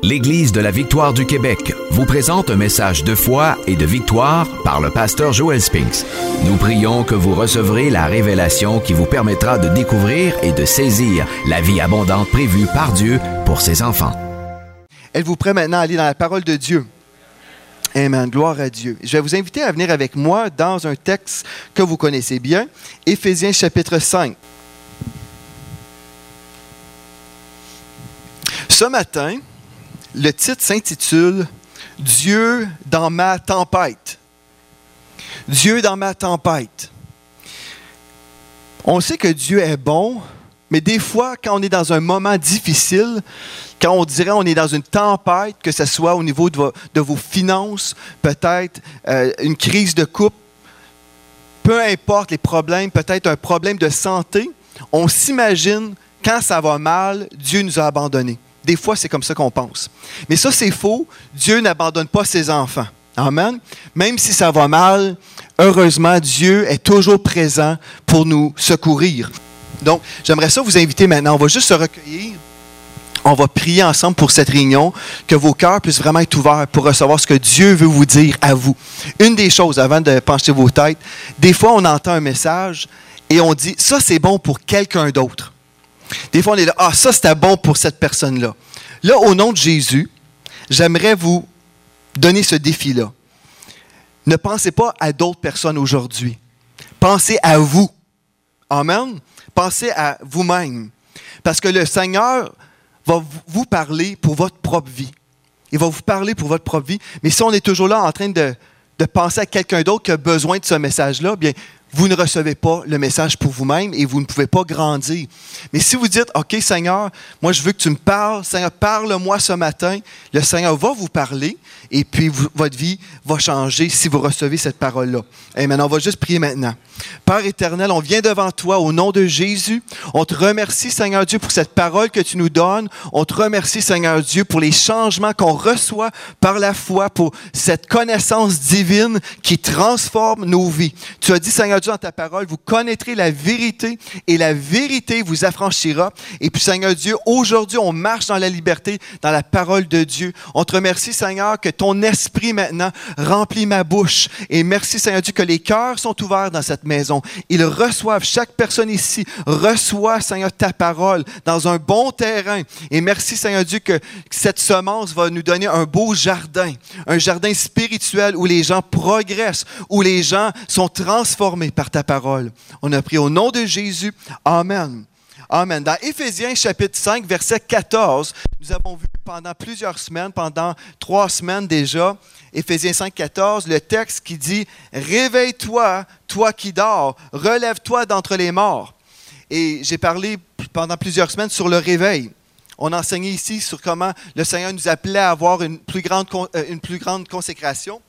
L'Église de la Victoire du Québec vous présente un message de foi et de victoire par le pasteur Joel Spinks. Nous prions que vous recevrez la révélation qui vous permettra de découvrir et de saisir la vie abondante prévue par Dieu pour ses enfants. Êtes-vous prêt maintenant à aller dans la parole de Dieu? Amen, gloire à Dieu. Je vais vous inviter à venir avec moi dans un texte que vous connaissez bien, Éphésiens chapitre 5. Ce matin, le titre s'intitule « Dieu dans ma tempête ». Dieu dans ma tempête. On sait que Dieu est bon, mais des fois, quand on est dans un moment difficile, quand on dirait on est dans une tempête, que ce soit au niveau de vos finances, peut-être une crise de couple, peu importe les problèmes, peut-être un problème de santé, on s'imagine quand ça va mal, Dieu nous a abandonnés. Des fois, c'est comme ça qu'on pense. Mais ça, c'est faux. Dieu n'abandonne pas ses enfants. Amen. Même si ça va mal, heureusement, Dieu est toujours présent pour nous secourir. Donc, j'aimerais ça vous inviter maintenant. On va juste se recueillir. On va prier ensemble pour cette réunion, que vos cœurs puissent vraiment être ouverts pour recevoir ce que Dieu veut vous dire à vous. Une des choses, avant de pencher vos têtes, des fois, on entend un message et on dit « ça, c'est bon pour quelqu'un d'autre ». Des fois, on est là, « ah, ça, c'était bon pour cette personne-là ». Là, au nom de Jésus, j'aimerais vous donner ce défi-là. Ne pensez pas à d'autres personnes aujourd'hui. Pensez à vous. Amen. Pensez à vous-même. Parce que le Seigneur va vous parler pour votre propre vie. Il va vous parler pour votre propre vie. Mais si on est toujours là en train de penser à quelqu'un d'autre qui a besoin de ce message-là, bien, vous ne recevez pas le message pour vous-même et vous ne pouvez pas grandir. Mais si vous dites, « OK, Seigneur, moi je veux que tu me parles. Seigneur, parle-moi ce matin. » Le Seigneur va vous parler et puis votre vie va changer si vous recevez cette parole-là. Et maintenant, on va juste prier maintenant. Père éternel, on vient devant toi au nom de Jésus. On te remercie, Seigneur Dieu, pour cette parole que tu nous donnes. On te remercie, Seigneur Dieu, pour les changements qu'on reçoit par la foi, pour cette connaissance divine qui transforme nos vies. Tu as dit, Seigneur Dieu, dans ta parole, vous connaîtrez la vérité et la vérité vous affranchira. Et puis, Seigneur Dieu, aujourd'hui, on marche dans la liberté, dans la parole de Dieu. On te remercie, Seigneur, que ton esprit maintenant remplit ma bouche. Et merci, Seigneur Dieu, que les cœurs sont ouverts dans cette maison. Ils reçoivent, chaque personne ici reçoit, Seigneur, ta parole dans un bon terrain. Et merci, Seigneur Dieu, que cette semence va nous donner un beau jardin, un jardin spirituel où les gens progressent, où les gens sont transformés par ta parole. On a prié au nom de Jésus. Amen. Amen. Dans Éphésiens chapitre 5, verset 14, nous avons vu pendant plusieurs semaines, pendant 3 semaines déjà, Éphésiens 5, 14, le texte qui dit « Réveille-toi, toi qui dors, relève-toi d'entre les morts ». Et j'ai parlé pendant plusieurs semaines sur le réveil. On enseignait ici sur comment le Seigneur nous appelait à avoir une plus grande consécration.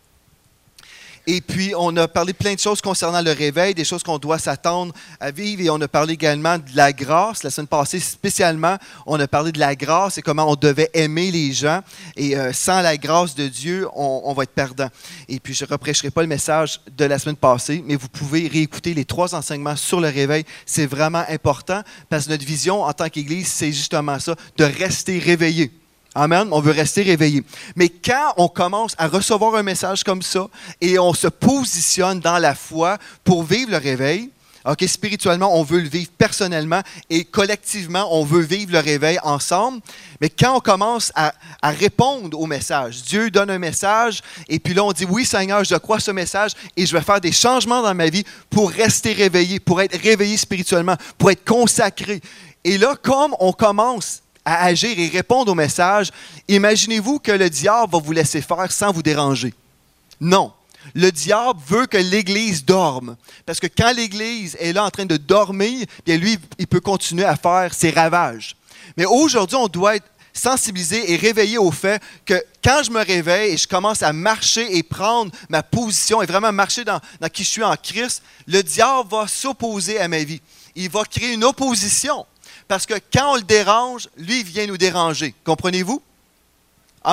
Et puis, on a parlé plein de choses concernant le réveil, des choses qu'on doit s'attendre à vivre. Et on a parlé également de la grâce. La semaine passée, spécialement, on a parlé de la grâce et comment on devait aimer les gens. Et sans la grâce de Dieu, on va être perdant. Et puis, je ne reprêcherai pas le message de la semaine passée, mais vous pouvez réécouter les 3 enseignements sur le réveil. C'est vraiment important parce que notre vision en tant qu'Église, c'est justement ça, de rester réveillé. Amen. On veut rester réveillé. Mais quand on commence à recevoir un message comme ça et on se positionne dans la foi pour vivre le réveil, okay, spirituellement, on veut le vivre personnellement et collectivement, on veut vivre le réveil ensemble. Mais quand on commence à répondre au message, Dieu donne un message et puis là, on dit « Oui, Seigneur, je crois ce message et je vais faire des changements dans ma vie pour rester réveillé, pour être réveillé spirituellement, pour être consacré. » Et là, comme on commence à agir et répondre au message, imaginez-vous que le diable va vous laisser faire sans vous déranger. Non. Le diable veut que l'Église dorme. Parce que quand l'Église est là en train de dormir, bien lui, il peut continuer à faire ses ravages. Mais aujourd'hui, on doit être sensibilisé et réveillé au fait que quand je me réveille et je commence à marcher et prendre ma position et vraiment marcher dans qui je suis en Christ, le diable va s'opposer à ma vie. Il va créer une opposition. Parce que quand on le dérange, lui, il vient nous déranger. Comprenez-vous? Amen.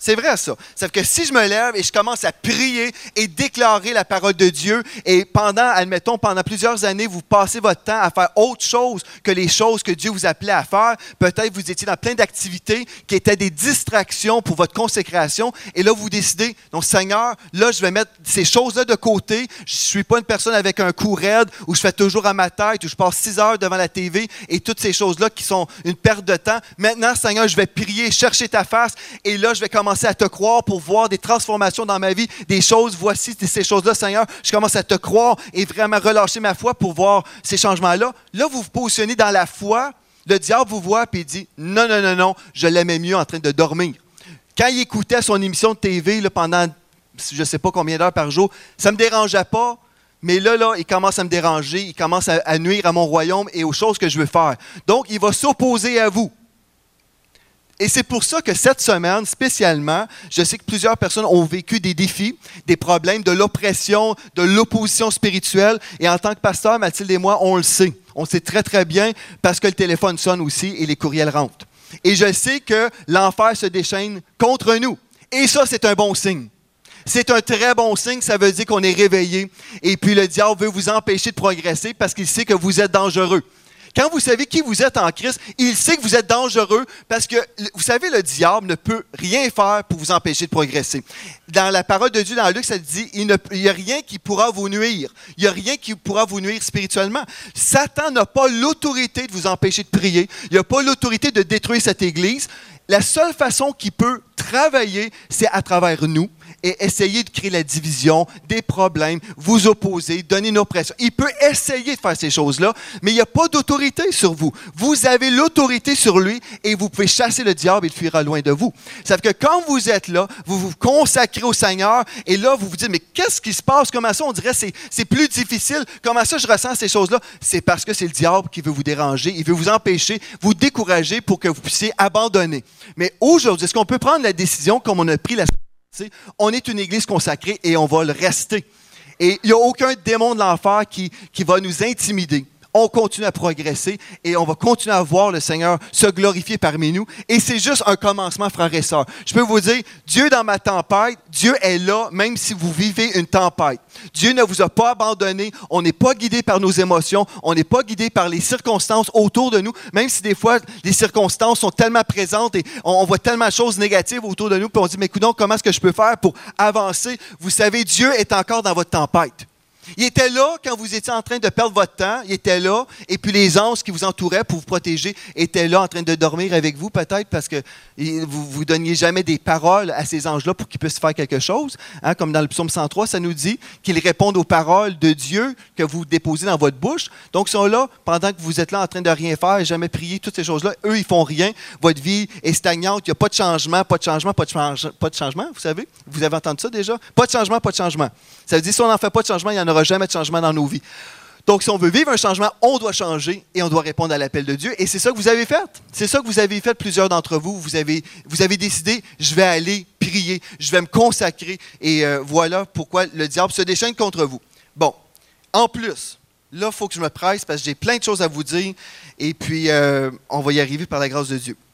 C'est vrai, ça. Ça fait que si je me lève et je commence à prier et déclarer la parole de Dieu, et admettons, pendant plusieurs années, vous passez votre temps à faire autre chose que les choses que Dieu vous appelait à faire, peut-être vous étiez dans plein d'activités qui étaient des distractions pour votre consécration, et là, vous décidez, donc Seigneur, là, je vais mettre ces choses-là de côté. Je ne suis pas une personne avec un cou raide, où je fais toujours à ma tête, où je passe 6 heures devant la TV, et toutes ces choses-là qui sont une perte de temps. Maintenant, Seigneur, je vais prier, chercher ta face, et là, je vais commencer à te croire pour voir des transformations dans ma vie, des choses, voici ces choses-là, Seigneur, je commence à te croire et vraiment relâcher ma foi pour voir ces changements-là. Là, vous vous positionnez dans la foi, le diable vous voit et il dit, non, non, non, non, je l'aimais mieux en train de dormir. Quand il écoutait son émission de TV là, pendant, je ne sais pas combien d'heures par jour, ça ne me dérangeait pas, mais là, il commence à me déranger, il commence à nuire à mon royaume et aux choses que je veux faire. Donc, il va s'opposer à vous. Et c'est pour ça que cette semaine, spécialement, je sais que plusieurs personnes ont vécu des défis, des problèmes, de l'oppression, de l'opposition spirituelle. Et en tant que pasteur, Mathilde et moi, on le sait. On le sait très, très bien parce que le téléphone sonne aussi et les courriels rentrent. Et je sais que l'enfer se déchaîne contre nous. Et ça, c'est un bon signe. C'est un très bon signe, ça veut dire qu'on est réveillé. Et puis le diable veut vous empêcher de progresser parce qu'il sait que vous êtes dangereux. Quand vous savez qui vous êtes en Christ, il sait que vous êtes dangereux parce que, vous savez, le diable ne peut rien faire pour vous empêcher de progresser. Dans la parole de Dieu, dans Luc, ça dit, il n'y a rien qui pourra vous nuire. Il n'y a rien qui pourra vous nuire spirituellement. Satan n'a pas l'autorité de vous empêcher de prier. Il n'a pas l'autorité de détruire cette Église. La seule façon qu'il peut travailler, c'est à travers nous et essayer de créer la division, des problèmes, vous opposer, donner une oppression. Il peut essayer de faire ces choses-là, mais il n'y a pas d'autorité sur vous. Vous avez l'autorité sur lui et vous pouvez chasser le diable et il fuira loin de vous. Ça fait que quand vous êtes là, vous vous consacrez au Seigneur et là, vous vous dites, mais qu'est-ce qui se passe? Comment ça, on dirait que c'est plus difficile? Comment ça, je ressens ces choses-là? C'est parce que c'est le diable qui veut vous déranger, il veut vous empêcher, vous décourager pour que vous puissiez abandonner. Mais aujourd'hui, est-ce qu'on peut prendre la décision comme on a pris la... On est une Église consacrée et on va le rester. Et il n'y a aucun démon de l'enfer qui va nous intimider. On continue à progresser et on va continuer à voir le Seigneur se glorifier parmi nous. Et c'est juste un commencement, frères et sœurs. Je peux vous dire, Dieu dans ma tempête, Dieu est là même si vous vivez une tempête. Dieu ne vous a pas abandonné. On n'est pas guidé par nos émotions. On n'est pas guidé par les circonstances autour de nous. Même si des fois, les circonstances sont tellement présentes et on voit tellement de choses négatives autour de nous. Puis on dit, mais écoute, comment est-ce que je peux faire pour avancer? Vous savez, Dieu est encore dans votre tempête. Il était là quand vous étiez en train de perdre votre temps, il était là, et puis les anges qui vous entouraient pour vous protéger étaient là en train de dormir avec vous peut-être parce que vous ne donniez jamais des paroles à ces anges-là pour qu'ils puissent faire quelque chose. Hein, comme dans le psaume 103, ça nous dit qu'ils répondent aux paroles de Dieu que vous déposez dans votre bouche. Donc ils sont là pendant que vous êtes là en train de rien faire, jamais prier, toutes ces choses-là. Eux, ils font rien. Votre vie est stagnante, il n'y a pas de changement, pas de changement, vous savez? Vous avez entendu ça déjà? Pas de changement, pas de changement. Ça veut dire si on n'en fait pas de changement, il n'y en aura jamais de changement dans nos vies. Donc, si on veut vivre un changement, on doit changer et on doit répondre à l'appel de Dieu. Et c'est ça que vous avez fait. C'est ça que vous avez fait, plusieurs d'entre vous. Vous avez décidé, je vais aller prier, je vais me consacrer. Et voilà pourquoi le diable se déchaîne contre vous. Bon, en plus, là, il faut que je me presse parce que j'ai plein de choses à vous dire. Et puis, on va y arriver par la grâce de Dieu.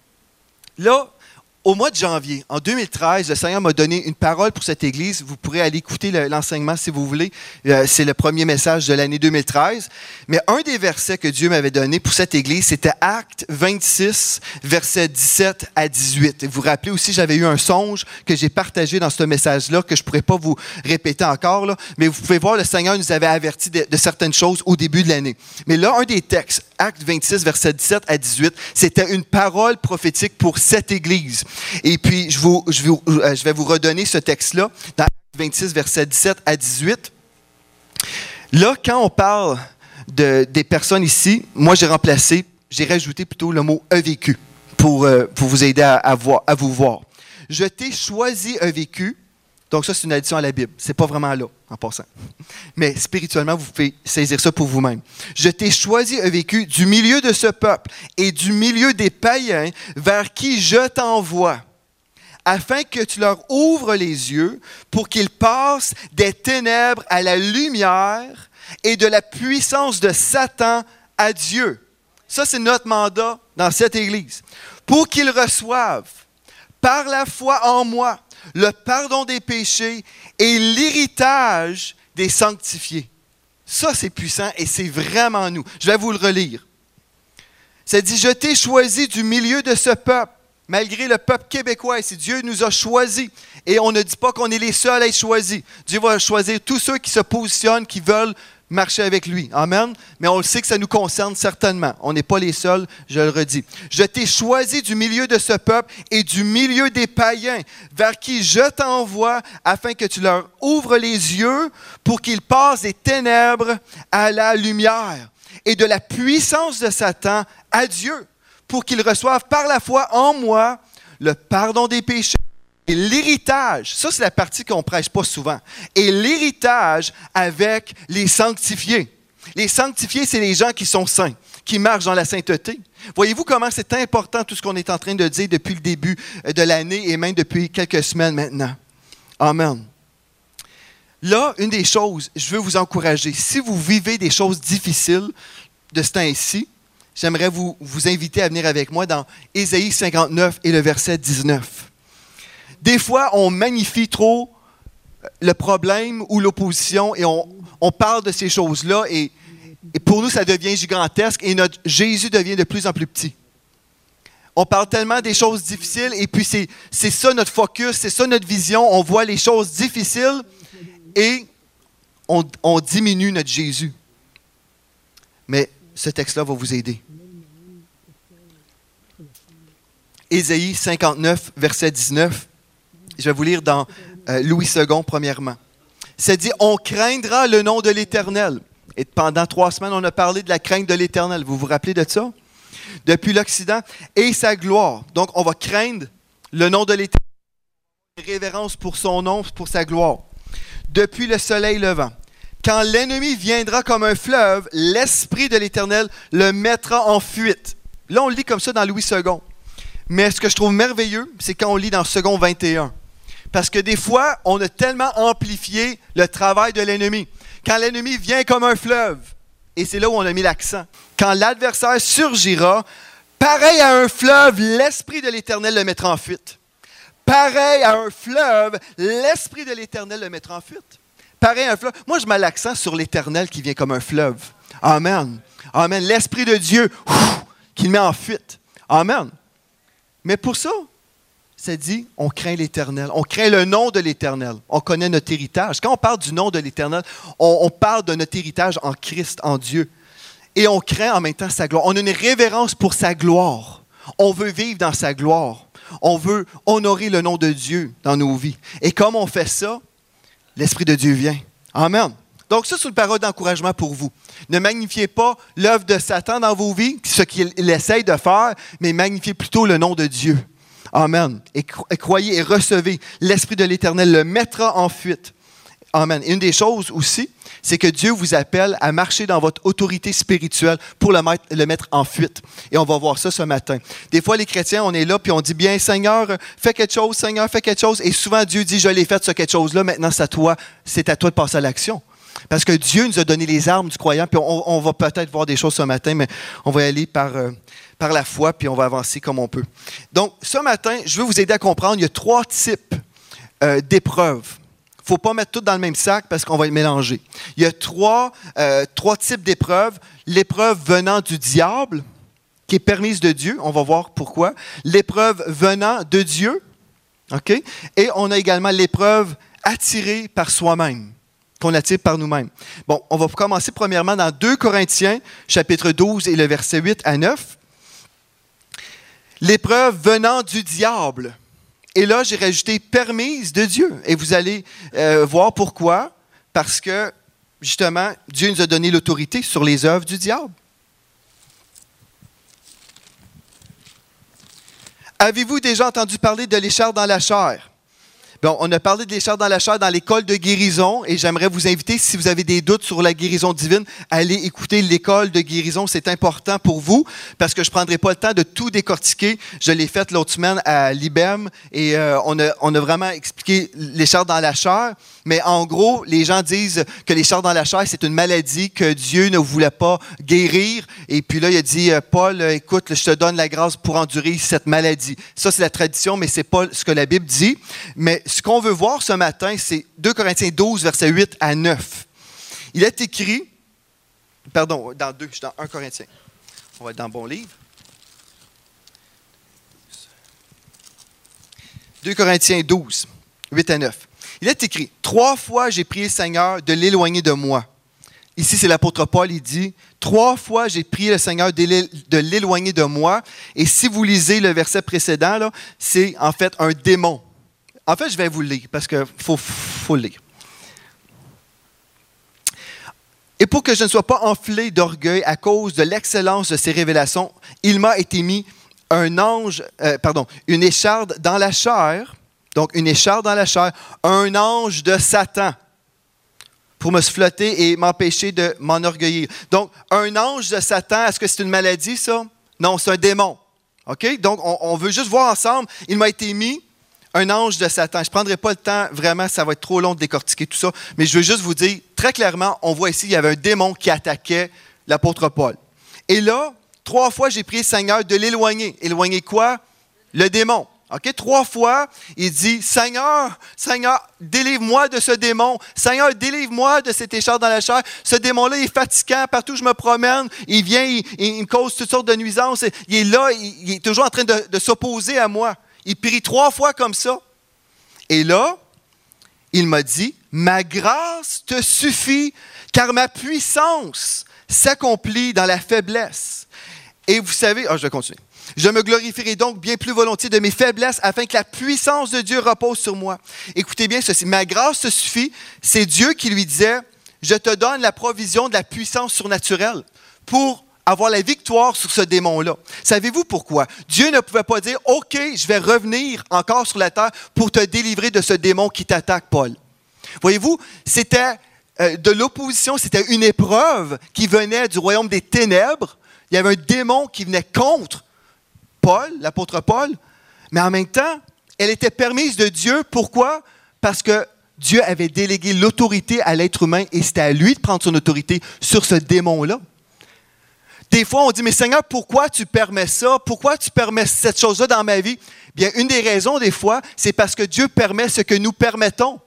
Là, au mois de janvier, en 2013, le Seigneur m'a donné une parole pour cette Église. Vous pourrez aller écouter l'enseignement si vous voulez. C'est le premier message de l'année 2013. Mais un des versets que Dieu m'avait donné pour cette Église, c'était Actes 26, versets 17 à 18. Et vous vous rappelez aussi, j'avais eu un songe que j'ai partagé dans ce message-là, que je ne pourrais pas vous répéter encore. Là, mais vous pouvez voir, le Seigneur nous avait averti de certaines choses au début de l'année. Mais là, un des textes, Actes 26, versets 17 à 18, c'était une parole prophétique pour cette Église. Et puis, je vais vous redonner ce texte-là, dans Actes 26, versets 17 à 18. Là, quand on parle des personnes ici, moi, j'ai rajouté plutôt le mot « a vécu » pour vous aider à vous voir. « Je t'ai choisi a vécu ». Donc ça, c'est une addition à la Bible. Ce n'est pas vraiment là, en passant. Mais spirituellement, vous pouvez saisir ça pour vous-même. « Je t'ai choisi a vécu du milieu de ce peuple et du milieu des païens vers qui je t'envoie, afin que tu leur ouvres les yeux pour qu'ils passent des ténèbres à la lumière et de la puissance de Satan à Dieu. » Ça, c'est notre mandat dans cette Église. « Pour qu'ils reçoivent par la foi en moi, le pardon des péchés et l'héritage des sanctifiés. Ça, c'est puissant et c'est vraiment nous. Je vais vous le relire. Ça dit, je t'ai choisi du milieu de ce peuple, malgré le peuple québécois. C'est Dieu nous a choisis. Et on ne dit pas qu'on est les seuls à être choisis. Dieu va choisir tous ceux qui se positionnent, qui veulent marcher avec lui. Amen. Mais on le sait que ça nous concerne certainement. On n'est pas les seuls, je le redis. Je t'ai choisi du milieu de ce peuple et du milieu des païens, vers qui je t'envoie, afin que tu leur ouvres les yeux pour qu'ils passent des ténèbres à la lumière et de la puissance de Satan à Dieu, pour qu'ils reçoivent par la foi en moi le pardon des péchés et l'héritage. Ça, c'est la partie qu'on ne prêche pas souvent. Et l'héritage avec les sanctifiés. Les sanctifiés, c'est les gens qui sont saints, qui marchent dans la sainteté. Voyez-vous comment c'est important tout ce qu'on est en train de dire depuis le début de l'année et même depuis quelques semaines maintenant. Amen. Là, une des choses, je veux vous encourager. Si vous vivez des choses difficiles de ce temps-ci, j'aimerais vous inviter à venir avec moi dans Ésaïe 59 et le verset 19. Des fois, on magnifie trop le problème ou l'opposition et on parle de ces choses-là et pour nous, ça devient gigantesque et notre Jésus devient de plus en plus petit. On parle tellement des choses difficiles et puis c'est ça notre focus, c'est ça notre vision. On voit les choses difficiles et on diminue notre Jésus. Mais ce texte-là va vous aider. Ésaïe 59, verset 19. Je vais vous lire dans Louis II, premièrement. Ça dit, on craindra le nom de l'Éternel. Et pendant 3 semaines, on a parlé de la crainte de l'Éternel. Vous vous rappelez de ça? Depuis l'Occident et sa gloire. Donc, on va craindre le nom de l'Éternel. Révérence pour son nom, pour sa gloire. Depuis le soleil levant. Quand l'ennemi viendra comme un fleuve, l'Esprit de l'Éternel le mettra en fuite. Là, on le lit comme ça dans Louis II. Mais ce que je trouve merveilleux, c'est quand on lit dans Second 21. Parce que des fois, on a tellement amplifié le travail de l'ennemi. Quand l'ennemi vient comme un fleuve, et c'est là où on a mis l'accent, quand l'adversaire surgira, pareil à un fleuve, l'Esprit de l'Éternel le mettra en fuite. Pareil à un fleuve, l'Esprit de l'Éternel le mettra en fuite. Pareil à un fleuve. Moi, je mets l'accent sur l'Éternel qui vient comme un fleuve. Amen. Amen. L'Esprit de Dieu qui le met en fuite. Amen. Mais pour ça, ça dit, on craint l'Éternel. On craint le nom de l'Éternel. On connaît notre héritage. Quand on parle du nom de l'Éternel, on parle de notre héritage en Christ, en Dieu. Et on craint en même temps sa gloire. On a une révérence pour sa gloire. On veut vivre dans sa gloire. On veut honorer le nom de Dieu dans nos vies. Et comme on fait ça, l'Esprit de Dieu vient. Amen. Donc ça, c'est une parole d'encouragement pour vous. Ne magnifiez pas l'œuvre de Satan dans vos vies, ce qu'il essaye de faire, mais magnifiez plutôt le nom de Dieu. Amen. Et croyez et recevez. L'Esprit de l'Éternel le mettra en fuite. Amen. Et une des choses aussi, c'est que Dieu vous appelle à marcher dans votre autorité spirituelle pour le mettre en fuite. Et on va voir ça ce matin. Des fois, les chrétiens, on est là puis on dit bien, Seigneur, fais quelque chose, Seigneur, fais quelque chose. Et souvent, Dieu dit, je l'ai fait, ce quelque chose-là, maintenant c'est à toi de passer à l'action. Parce que Dieu nous a donné les armes du croyant, puis on va peut-être voir des choses ce matin, mais on va y aller par la foi, puis on va avancer comme on peut. Donc, ce matin, je veux vous aider à comprendre, il y a 3 types d'épreuves. Il ne faut pas mettre tout dans le même sac parce qu'on va les mélanger. Il y a 3 types d'épreuves. L'épreuve venant du diable, qui est permise de Dieu, on va voir pourquoi. L'épreuve venant de Dieu, OK? Et on a également l'épreuve attirée par soi-même, qu'on attire par nous-mêmes. Bon, on va commencer premièrement dans 2 Corinthiens, chapitre 12 et le verset 8 à 9. L'épreuve venant du diable. Et là, j'ai rajouté permise de Dieu. Et vous allez voir pourquoi. Parce que, justement, Dieu nous a donné l'autorité sur les œuvres du diable. Avez-vous déjà entendu parler de l'écharpe dans la chair? Bon, on a parlé de l'écharpe dans la chair dans l'école de guérison et j'aimerais vous inviter, si vous avez des doutes sur la guérison divine, à aller écouter l'école de guérison. C'est important pour vous parce que je ne prendrai pas le temps de tout décortiquer. Je l'ai fait l'autre semaine à l'IBEM et on a vraiment expliqué l'écharpe dans la chair. Mais en gros, les gens disent que l'écharpe dans la chair, c'est une maladie que Dieu ne voulait pas guérir. Et puis là, il a dit, Paul, écoute, je te donne la grâce pour endurer cette maladie. Ça, c'est la tradition, mais ce n'est pas ce que la Bible dit. Mais ce qu'on veut voir ce matin, c'est 2 Corinthiens 12, versets 8 à 9. Il est écrit, pardon, je suis dans 1 Corinthiens. On va être dans le bon livre. 2 Corinthiens 12, 8 à 9. Il est écrit, 3 fois j'ai prié le Seigneur de l'éloigner de moi. Ici, c'est l'apôtre Paul, il dit, 3 fois j'ai prié le Seigneur de l'éloigner de moi. Et si vous lisez le verset précédent, là, c'est en fait un démon. En fait, je vais vous le lire parce qu'il faut le lire. Et pour que je ne sois pas enflé d'orgueil à cause de l'excellence de ces révélations, il m'a été mis une écharde dans la chair. Donc, une écharde dans la chair, un ange de Satan pour me flotter et m'empêcher de m'enorgueillir. Donc, un ange de Satan, est-ce que c'est une maladie, ça? Non, c'est un démon. OK? Donc, on veut juste voir ensemble. Il m'a été mis un ange de Satan. Je ne prendrai pas le temps, vraiment, ça va être trop long de décortiquer tout ça. Mais je veux juste vous dire, très clairement, on voit ici, il y avait un démon qui attaquait l'apôtre Paul. Et là, 3 fois, j'ai prié le Seigneur de l'éloigner. Éloigner quoi? Le démon. OK? 3 fois, il dit, Seigneur, délivre-moi de ce démon. Seigneur, délivre-moi de cette écharpe dans la chair. Ce démon-là, il est fatigant. Partout où je me promène, il vient, il me cause toutes sortes de nuisances. Il est là, il est toujours en train de s'opposer à moi. Il prie 3 fois comme ça. Et là, il m'a dit, ma grâce te suffit, car ma puissance s'accomplit dans la faiblesse. Et vous savez, je vais continuer. Je me glorifierai donc bien plus volontiers de mes faiblesses afin que la puissance de Dieu repose sur moi. Écoutez bien ceci. Ma grâce te suffit. C'est Dieu qui lui disait, je te donne la provision de la puissance surnaturelle pour avoir la victoire sur ce démon-là. Savez-vous pourquoi? Dieu ne pouvait pas dire, OK, je vais revenir encore sur la terre pour te délivrer de ce démon qui t'attaque, Paul. Voyez-vous, c'était de l'opposition, c'était une épreuve qui venait du royaume des ténèbres. Il y avait un démon qui venait contre Paul, l'apôtre Paul, mais en même temps, elle était permise de Dieu. Pourquoi? Parce que Dieu avait délégué l'autorité à l'être humain et c'était à lui de prendre son autorité sur ce démon-là. Des fois, on dit, mais Seigneur, pourquoi tu permets ça? Pourquoi tu permets cette chose-là dans ma vie? Bien, une des raisons, des fois, c'est parce que Dieu permet ce que nous permettons.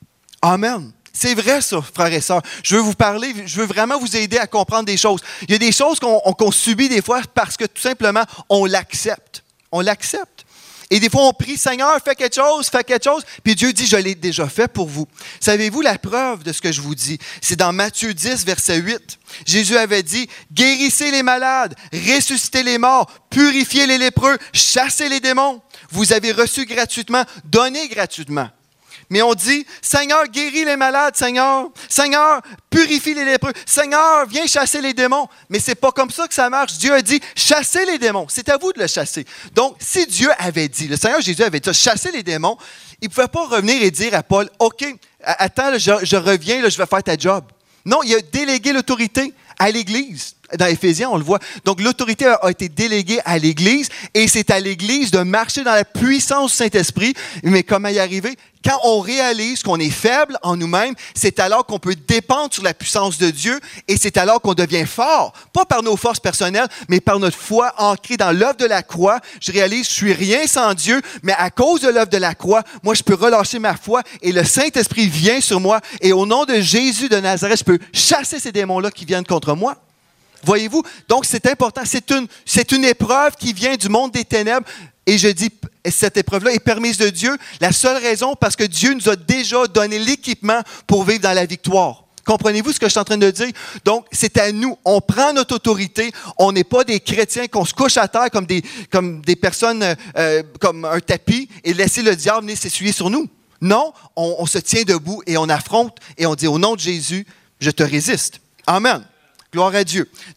Amen. C'est vrai ça, frères et sœurs. Je veux vous parler, je veux vraiment vous aider à comprendre des choses. Il y a des choses qu'on subit des fois parce que tout simplement, on l'accepte. On l'accepte. Et des fois, on prie, Seigneur, fais quelque chose, puis Dieu dit, je l'ai déjà fait pour vous. Savez-vous la preuve de ce que je vous dis? C'est dans Matthieu 10, verset 8. Jésus avait dit, guérissez les malades, ressuscitez les morts, purifiez les lépreux, chassez les démons. Vous avez reçu gratuitement, donnez gratuitement. Mais on dit, Seigneur, guéris les malades, Seigneur. Seigneur, purifie les lépreux. Seigneur, viens chasser les démons. Mais ce n'est pas comme ça que ça marche. Dieu a dit, chassez les démons. C'est à vous de le chasser. Donc, si Dieu avait dit, le Seigneur Jésus avait dit, chassez les démons, il ne pouvait pas revenir et dire à Paul, OK, attends, là, je reviens, là, je vais faire ta job. Non, il a délégué l'autorité à l'Église. Dans Éphésiens, on le voit. Donc, l'autorité a été déléguée à l'Église et c'est à l'Église de marcher dans la puissance du Saint-Esprit. Mais comment y arriver? Quand on réalise qu'on est faible en nous-mêmes, c'est alors qu'on peut dépendre sur la puissance de Dieu et c'est alors qu'on devient fort. Pas par nos forces personnelles, mais par notre foi ancrée dans l'œuvre de la croix. Je réalise que je suis rien sans Dieu, mais à cause de l'œuvre de la croix, moi, je peux relâcher ma foi et le Saint-Esprit vient sur moi. Et au nom de Jésus de Nazareth, je peux chasser ces démons-là qui viennent contre moi. Voyez-vous? Donc, c'est important. C'est une épreuve qui vient du monde des ténèbres. Et je dis, cette épreuve-là est permise de Dieu. La seule raison, parce que Dieu nous a déjà donné l'équipement pour vivre dans la victoire. Comprenez-vous ce que je suis en train de dire? Donc, c'est à nous. On prend notre autorité. On n'est pas des chrétiens qu'on se couche à terre comme des personnes, comme un tapis et laisser le diable venir s'essuyer sur nous. Non, on se tient debout et on affronte et on dit, au nom de Jésus, je te résiste. Amen. Gloire à Dieu. Donc,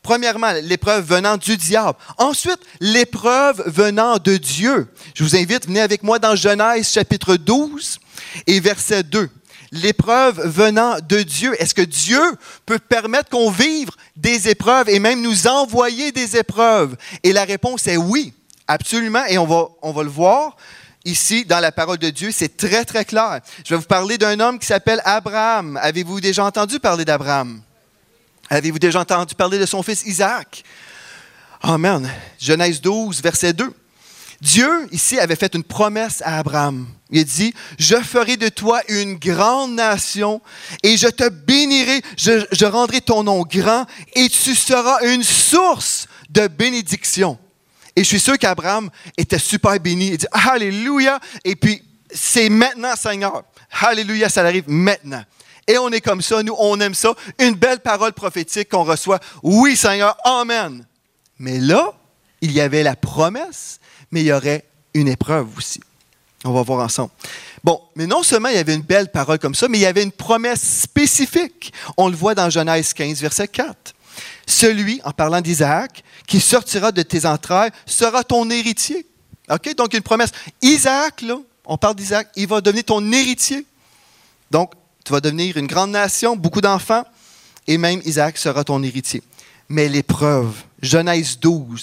premièrement, l'épreuve venant du diable. Ensuite, l'épreuve venant de Dieu. Je vous invite, venez avec moi dans Genèse chapitre 12 et verset 2. L'épreuve venant de Dieu. Est-ce que Dieu peut permettre qu'on vive des épreuves et même nous envoyer des épreuves? Et la réponse est oui, absolument. Et on va le voir ici dans la parole de Dieu. C'est très, très clair. Je vais vous parler d'un homme qui s'appelle Abraham. Avez-vous déjà entendu parler d'Abraham? Avez-vous déjà entendu parler de son fils Isaac? Amen. Genèse 12, verset 2. Dieu, ici, avait fait une promesse à Abraham. Il a dit, « Je ferai de toi une grande nation et je te bénirai, je rendrai ton nom grand et tu seras une source de bénédiction. » Et je suis sûr qu'Abraham était super béni. Il dit, « Alléluia! » Et puis, c'est maintenant, Seigneur. Alléluia, ça arrive maintenant. Et on est comme ça, nous, on aime ça. Une belle parole prophétique qu'on reçoit. Oui, Seigneur, Amen. Mais là, il y avait la promesse, mais il y aurait une épreuve aussi. On va voir ensemble. Bon, mais non seulement il y avait une belle parole comme ça, mais il y avait une promesse spécifique. On le voit dans Genèse 15, verset 4. Celui, en parlant d'Isaac, qui sortira de tes entrailles, sera ton héritier. OK? Donc, une promesse. Isaac, là, on parle d'Isaac, il va devenir ton héritier. Donc, tu vas devenir une grande nation, beaucoup d'enfants, et même Isaac sera ton héritier. Mais l'épreuve, Genèse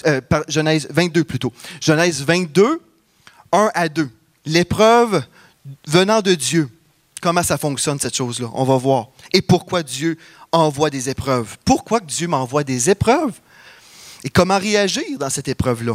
22 plutôt. Genèse 22, 1 à 2. L'épreuve venant de Dieu. Comment ça fonctionne, cette chose-là? On va voir. Et pourquoi Dieu envoie des épreuves? Pourquoi que Dieu m'envoie des épreuves? Et comment réagir dans cette épreuve-là?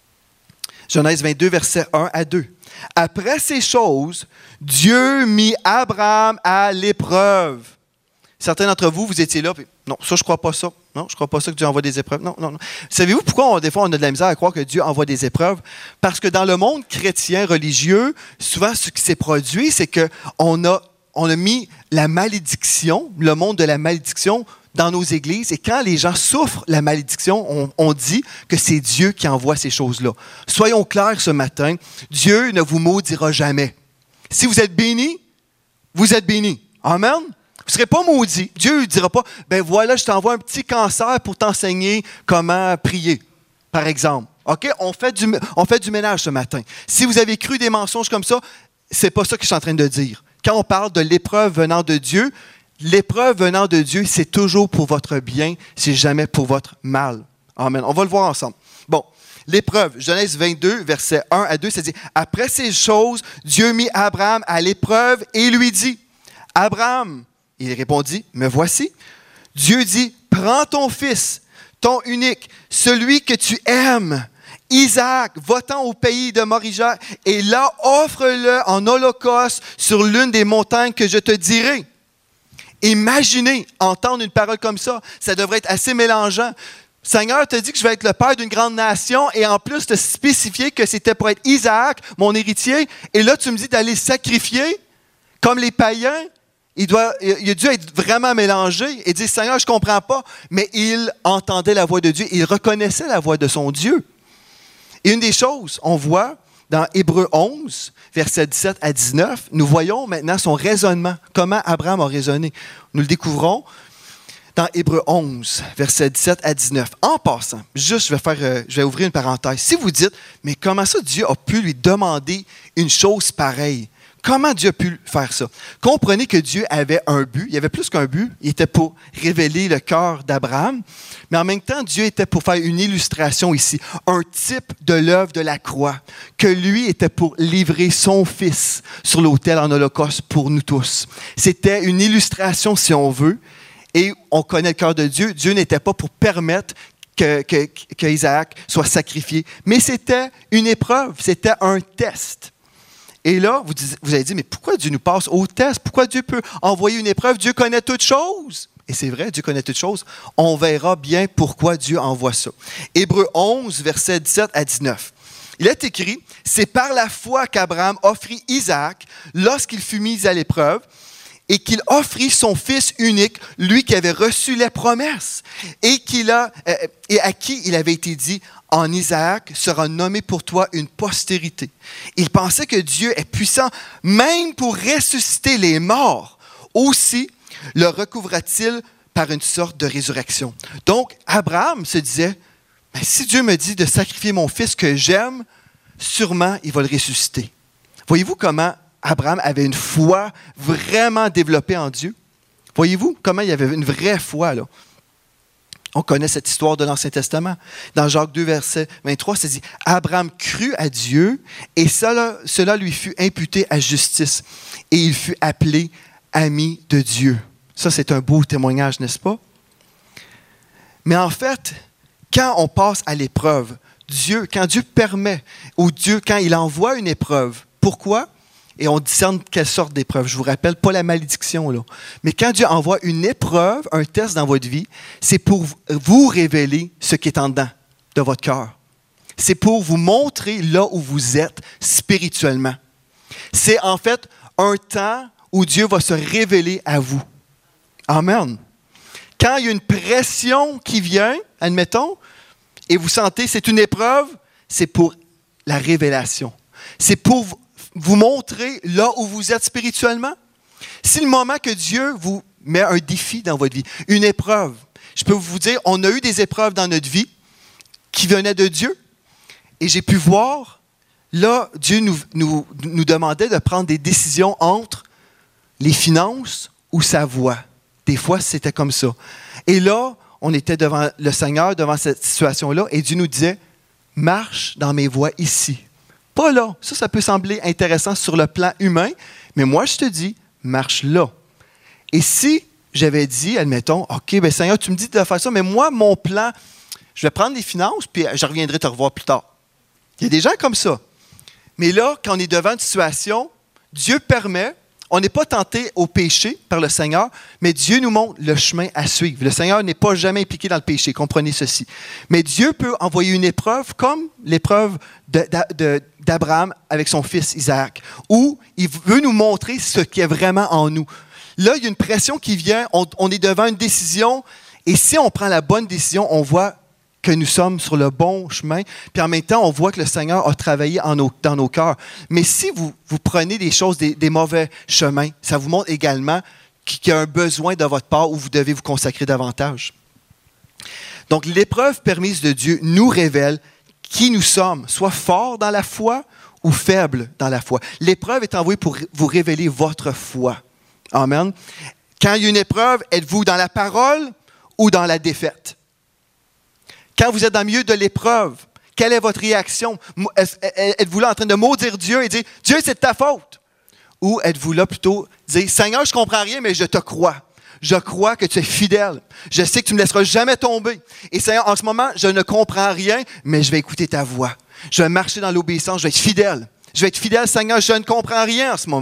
Genèse 22, versets 1 à 2. Après ces choses, Dieu mit Abraham à l'épreuve. Certains d'entre vous, vous étiez là, puis non, ça, je ne crois pas ça. Non, je ne crois pas ça que Dieu envoie des épreuves. Non. Savez-vous pourquoi, des fois, on a de la misère à croire que Dieu envoie des épreuves? Parce que dans le monde chrétien, religieux, souvent, ce qui s'est produit, c'est qu'on a mis la malédiction, le monde de la malédiction, dans nos églises. Et quand les gens souffrent la malédiction, on dit que c'est Dieu qui envoie ces choses-là. Soyons clairs ce matin, Dieu ne vous maudira jamais. Si vous êtes béni, vous êtes béni. Amen. Vous ne serez pas maudit. Dieu ne dira pas, ben voilà, je t'envoie un petit cancer pour t'enseigner comment prier, par exemple. OK? On fait du ménage ce matin. Si vous avez cru des mensonges comme ça, ce n'est pas ça que je suis en train de dire. Quand on parle de l'épreuve venant de Dieu, l'épreuve venant de Dieu, c'est toujours pour votre bien, c'est jamais pour votre mal. Amen. On va le voir ensemble. Bon, l'épreuve, Genèse 22, versets 1 à 2, ça dit, « Après ces choses, Dieu mit Abraham à l'épreuve et lui dit, « Abraham, il répondit, « Me voici. » Dieu dit, « Prends ton fils, ton unique, celui que tu aimes, Isaac, va-t'en au pays de Moriah, et là, offre-le en holocauste sur l'une des montagnes que je te dirai. » Imaginez entendre une parole comme ça, ça devrait être assez mélangeant. Seigneur t'a dit que je vais être le père d'une grande nation et en plus te spécifier que c'était pour être Isaac, mon héritier, et là tu me dis d'aller sacrifier comme les païens. Il a dû être vraiment mélangé et dire, Seigneur, je ne comprends pas, mais il entendait la voix de Dieu, il reconnaissait la voix de son Dieu. Et une des choses, on voit dans Hébreux 11, versets 17 à 19, nous voyons maintenant son raisonnement, comment Abraham a raisonné. Nous le découvrons dans Hébreux 11, versets 17 à 19. En passant, juste je vais ouvrir une parenthèse. Si vous dites, mais comment ça Dieu a pu lui demander une chose pareille? Comment Dieu a pu faire ça? Comprenez que Dieu avait un but. Il y avait plus qu'un but. Il était pour révéler le cœur d'Abraham. Mais en même temps, Dieu était pour faire une illustration ici, un type de l'œuvre de la croix, que lui était pour livrer son fils sur l'autel en holocauste pour nous tous. C'était une illustration, si on veut, et on connaît le cœur de Dieu. Dieu n'était pas pour permettre qu'Isaac soit sacrifié, mais c'était une épreuve, c'était un test. Et là, vous allez dire, mais pourquoi Dieu nous passe au test? Pourquoi Dieu peut envoyer une épreuve? Dieu connaît toutes choses. Et c'est vrai, Dieu connaît toutes choses. On verra bien pourquoi Dieu envoie ça. Hébreux 11, versets 17 à 19. Il est écrit, « C'est par la foi qu'Abraham offrit Isaac lorsqu'il fut mis à l'épreuve et qu'il offrit son fils unique, lui qui avait reçu les promesses et à qui il avait été dit, « En Isaac sera nommé pour toi une postérité. » Il pensait que Dieu est puissant même pour ressusciter les morts. Aussi le recouvra-t-il par une sorte de résurrection. Donc, Abraham se disait, ben, si Dieu me dit de sacrifier mon fils que j'aime, sûrement il va le ressusciter. Voyez-vous comment Abraham avait une foi vraiment développée en Dieu? Voyez-vous comment il y avait une vraie foi, là? On connaît cette histoire de l'Ancien Testament. Dans Jacques 2, verset 23, c'est dit « Abraham crut à Dieu et cela lui fut imputé à justice et il fut appelé ami de Dieu. » Ça, c'est un beau témoignage, n'est-ce pas? Mais en fait, quand on passe à l'épreuve, quand Dieu permet, ou Dieu, quand il envoie une épreuve, pourquoi? Et on discerne quelle sorte d'épreuve. Je vous rappelle, pas la malédiction, là. Mais quand Dieu envoie une épreuve, un test dans votre vie, c'est pour vous révéler ce qui est en dedans de votre cœur. C'est pour vous montrer là où vous êtes spirituellement. C'est en fait un temps où Dieu va se révéler à vous. Amen. Quand il y a une pression qui vient, admettons, et vous sentez, c'est une épreuve, c'est pour la révélation. C'est pour vous montrer là où vous êtes spirituellement. Si le moment que Dieu vous met un défi dans votre vie, une épreuve, je peux vous dire, on a eu des épreuves dans notre vie qui venaient de Dieu. Et j'ai pu voir, là, Dieu nous demandait de prendre des décisions entre les finances ou sa voix. Des fois, c'était comme ça. Et là, on était devant le Seigneur, devant cette situation-là, et Dieu nous disait, marche dans mes voies ici. Pas là. Ça peut sembler intéressant sur le plan humain, mais moi, je te dis, marche là. Et si j'avais dit, admettons, OK, bien Seigneur, tu me dis de faire ça, mais moi, mon plan, je vais prendre les finances, puis je reviendrai te revoir plus tard. Il y a des gens comme ça. Mais là, quand on est devant une situation, Dieu permet, on n'est pas tenté au péché par le Seigneur, mais Dieu nous montre le chemin à suivre. Le Seigneur n'est pas jamais impliqué dans le péché, comprenez ceci. Mais Dieu peut envoyer une épreuve comme l'épreuve d'Abraham avec son fils Isaac, où il veut nous montrer ce qui est vraiment en nous. Là, il y a une pression qui vient, on est devant une décision, et si on prend la bonne décision, on voit que nous sommes sur le bon chemin, puis en même temps, on voit que le Seigneur a travaillé dans nos cœurs. Mais si vous prenez des choses, des mauvais chemins, ça vous montre également qu'il y a un besoin de votre part où vous devez vous consacrer davantage. Donc, l'épreuve permise de Dieu nous révèle qui nous sommes, soit forts dans la foi ou faibles dans la foi. L'épreuve est envoyée pour vous révéler votre foi. Amen. Quand il y a une épreuve, êtes-vous dans la parole ou dans la défaite? Quand vous êtes dans le milieu de l'épreuve, quelle est votre réaction? Êtes-vous là en train de maudire Dieu et dire « Dieu, c'est de ta faute » ? Ou êtes-vous là plutôt dire « Seigneur, je ne comprends rien, mais je te crois. Je crois que tu es fidèle. Je sais que tu ne me laisseras jamais tomber. Et Seigneur, en ce moment, je ne comprends rien, mais je vais écouter ta voix. Je vais marcher dans l'obéissance, je vais être fidèle. Je vais être fidèle, Seigneur, je ne comprends rien en ce moment. »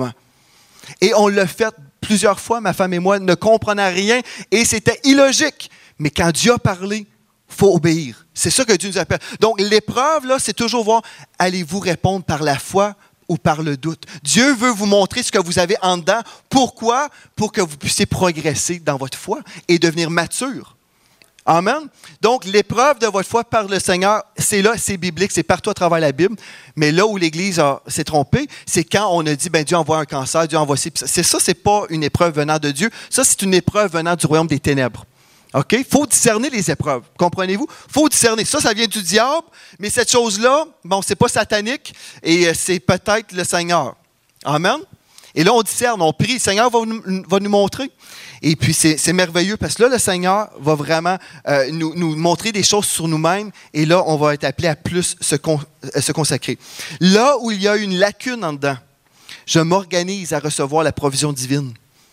Et on l'a fait plusieurs fois, ma femme et moi, ne comprenaient rien et c'était illogique. Mais quand Dieu a parlé, il faut obéir. C'est ça que Dieu nous appelle. Donc, l'épreuve, là, c'est toujours voir, allez-vous répondre par la foi ou par le doute? Dieu veut vous montrer ce que vous avez en dedans. Pourquoi? Pour que vous puissiez progresser dans votre foi et devenir mature. Amen. Donc, l'épreuve de votre foi par le Seigneur, c'est là, c'est biblique, c'est partout à travers la Bible. Mais là où l'Église s'est trompée, c'est quand on a dit, ben Dieu envoie un cancer, Dieu envoie ci. C'est ça, c'est pas une épreuve venant de Dieu. Ça, c'est une épreuve venant du royaume des ténèbres. OK? Il faut discerner les épreuves. Comprenez-vous? Il faut discerner. Ça vient du diable, mais cette chose-là, bon, c'est pas satanique et c'est peut-être le Seigneur. Amen? Et là, on discerne, on prie. Le Seigneur va nous montrer. Et puis, c'est merveilleux parce que là, le Seigneur va vraiment nous montrer des choses sur nous-mêmes et là, on va être appelé à plus se consacrer. Là où il y a une lacune en dedans, je m'organise à recevoir la provision divine.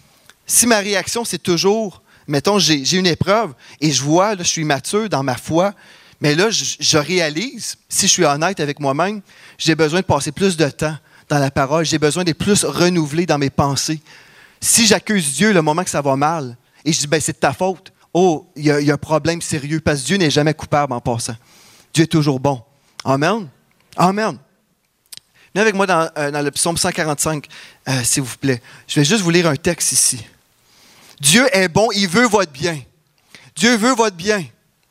Si ma réaction, c'est toujours, mettons, j'ai une épreuve et je vois, là, je suis mature dans ma foi, mais là, je réalise, si je suis honnête avec moi-même, j'ai besoin de passer plus de temps dans la parole, j'ai besoin d'être plus renouvelé dans mes pensées. Si j'accuse Dieu le moment que ça va mal, et je dis, ben c'est de ta faute, oh, il y a un problème sérieux, parce que Dieu n'est jamais coupable en passant. Dieu est toujours bon. Amen. Amen. Venez avec moi dans le psaume 145, s'il vous plaît. Je vais juste vous lire un texte ici. Dieu est bon, il veut votre bien. Dieu veut votre bien.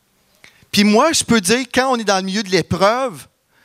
Puis moi, je peux dire, quand on est dans le milieu de l'épreuve,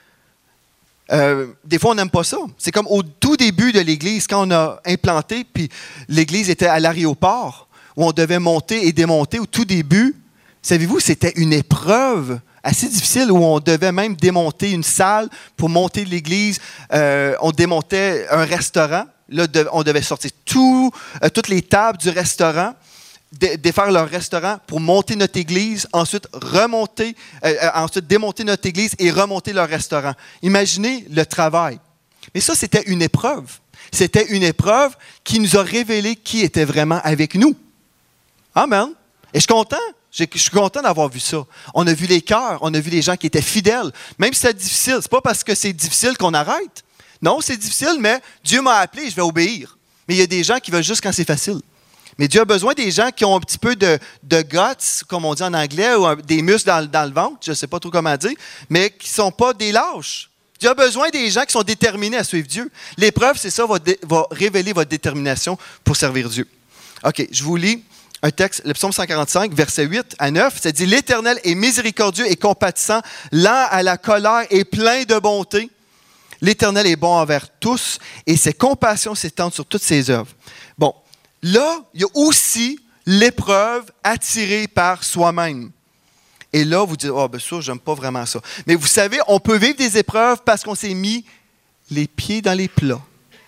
des fois, on n'aime pas ça. C'est comme au tout début de l'Église, quand on a implanté, puis l'Église était à l'aéroport, où on devait monter et démonter au tout début, savez-vous, c'était une épreuve assez difficile où on devait même démonter une salle pour monter l'église. On démontait un restaurant. Là, on devait sortir toutes les tables du restaurant, défaire leur restaurant pour monter notre église, ensuite démonter notre église et remonter leur restaurant. Imaginez le travail. Mais ça, c'était une épreuve. C'était une épreuve qui nous a révélé qui était vraiment avec nous. Amen. Et je suis content. Je suis content d'avoir vu ça. On a vu les cœurs, on a vu les gens qui étaient fidèles. Même si c'était difficile, ce n'est pas parce que c'est difficile qu'on arrête. Non, c'est difficile, mais Dieu m'a appelé et je vais obéir. Mais il y a des gens qui veulent juste quand c'est facile. Mais Dieu a besoin des gens qui ont un petit peu de guts, comme on dit en anglais, ou des muscles dans le ventre, je ne sais pas trop comment dire, mais qui ne sont pas des lâches. Dieu a besoin des gens qui sont déterminés à suivre Dieu. L'épreuve, c'est ça, va révéler votre détermination pour servir Dieu. OK, je vous lis un texte, le psaume 145, versets 8 à 9. Ça dit « L'Éternel est miséricordieux et compatissant, lent à la colère et plein de bonté. L'Éternel est bon envers tous et ses compassions s'étendent sur toutes ses œuvres. » Bon, là, il y a aussi l'épreuve attirée par soi-même. Et là, vous dites, ben ça, j'aime pas vraiment ça. Mais vous savez, on peut vivre des épreuves parce qu'on s'est mis les pieds dans les plats.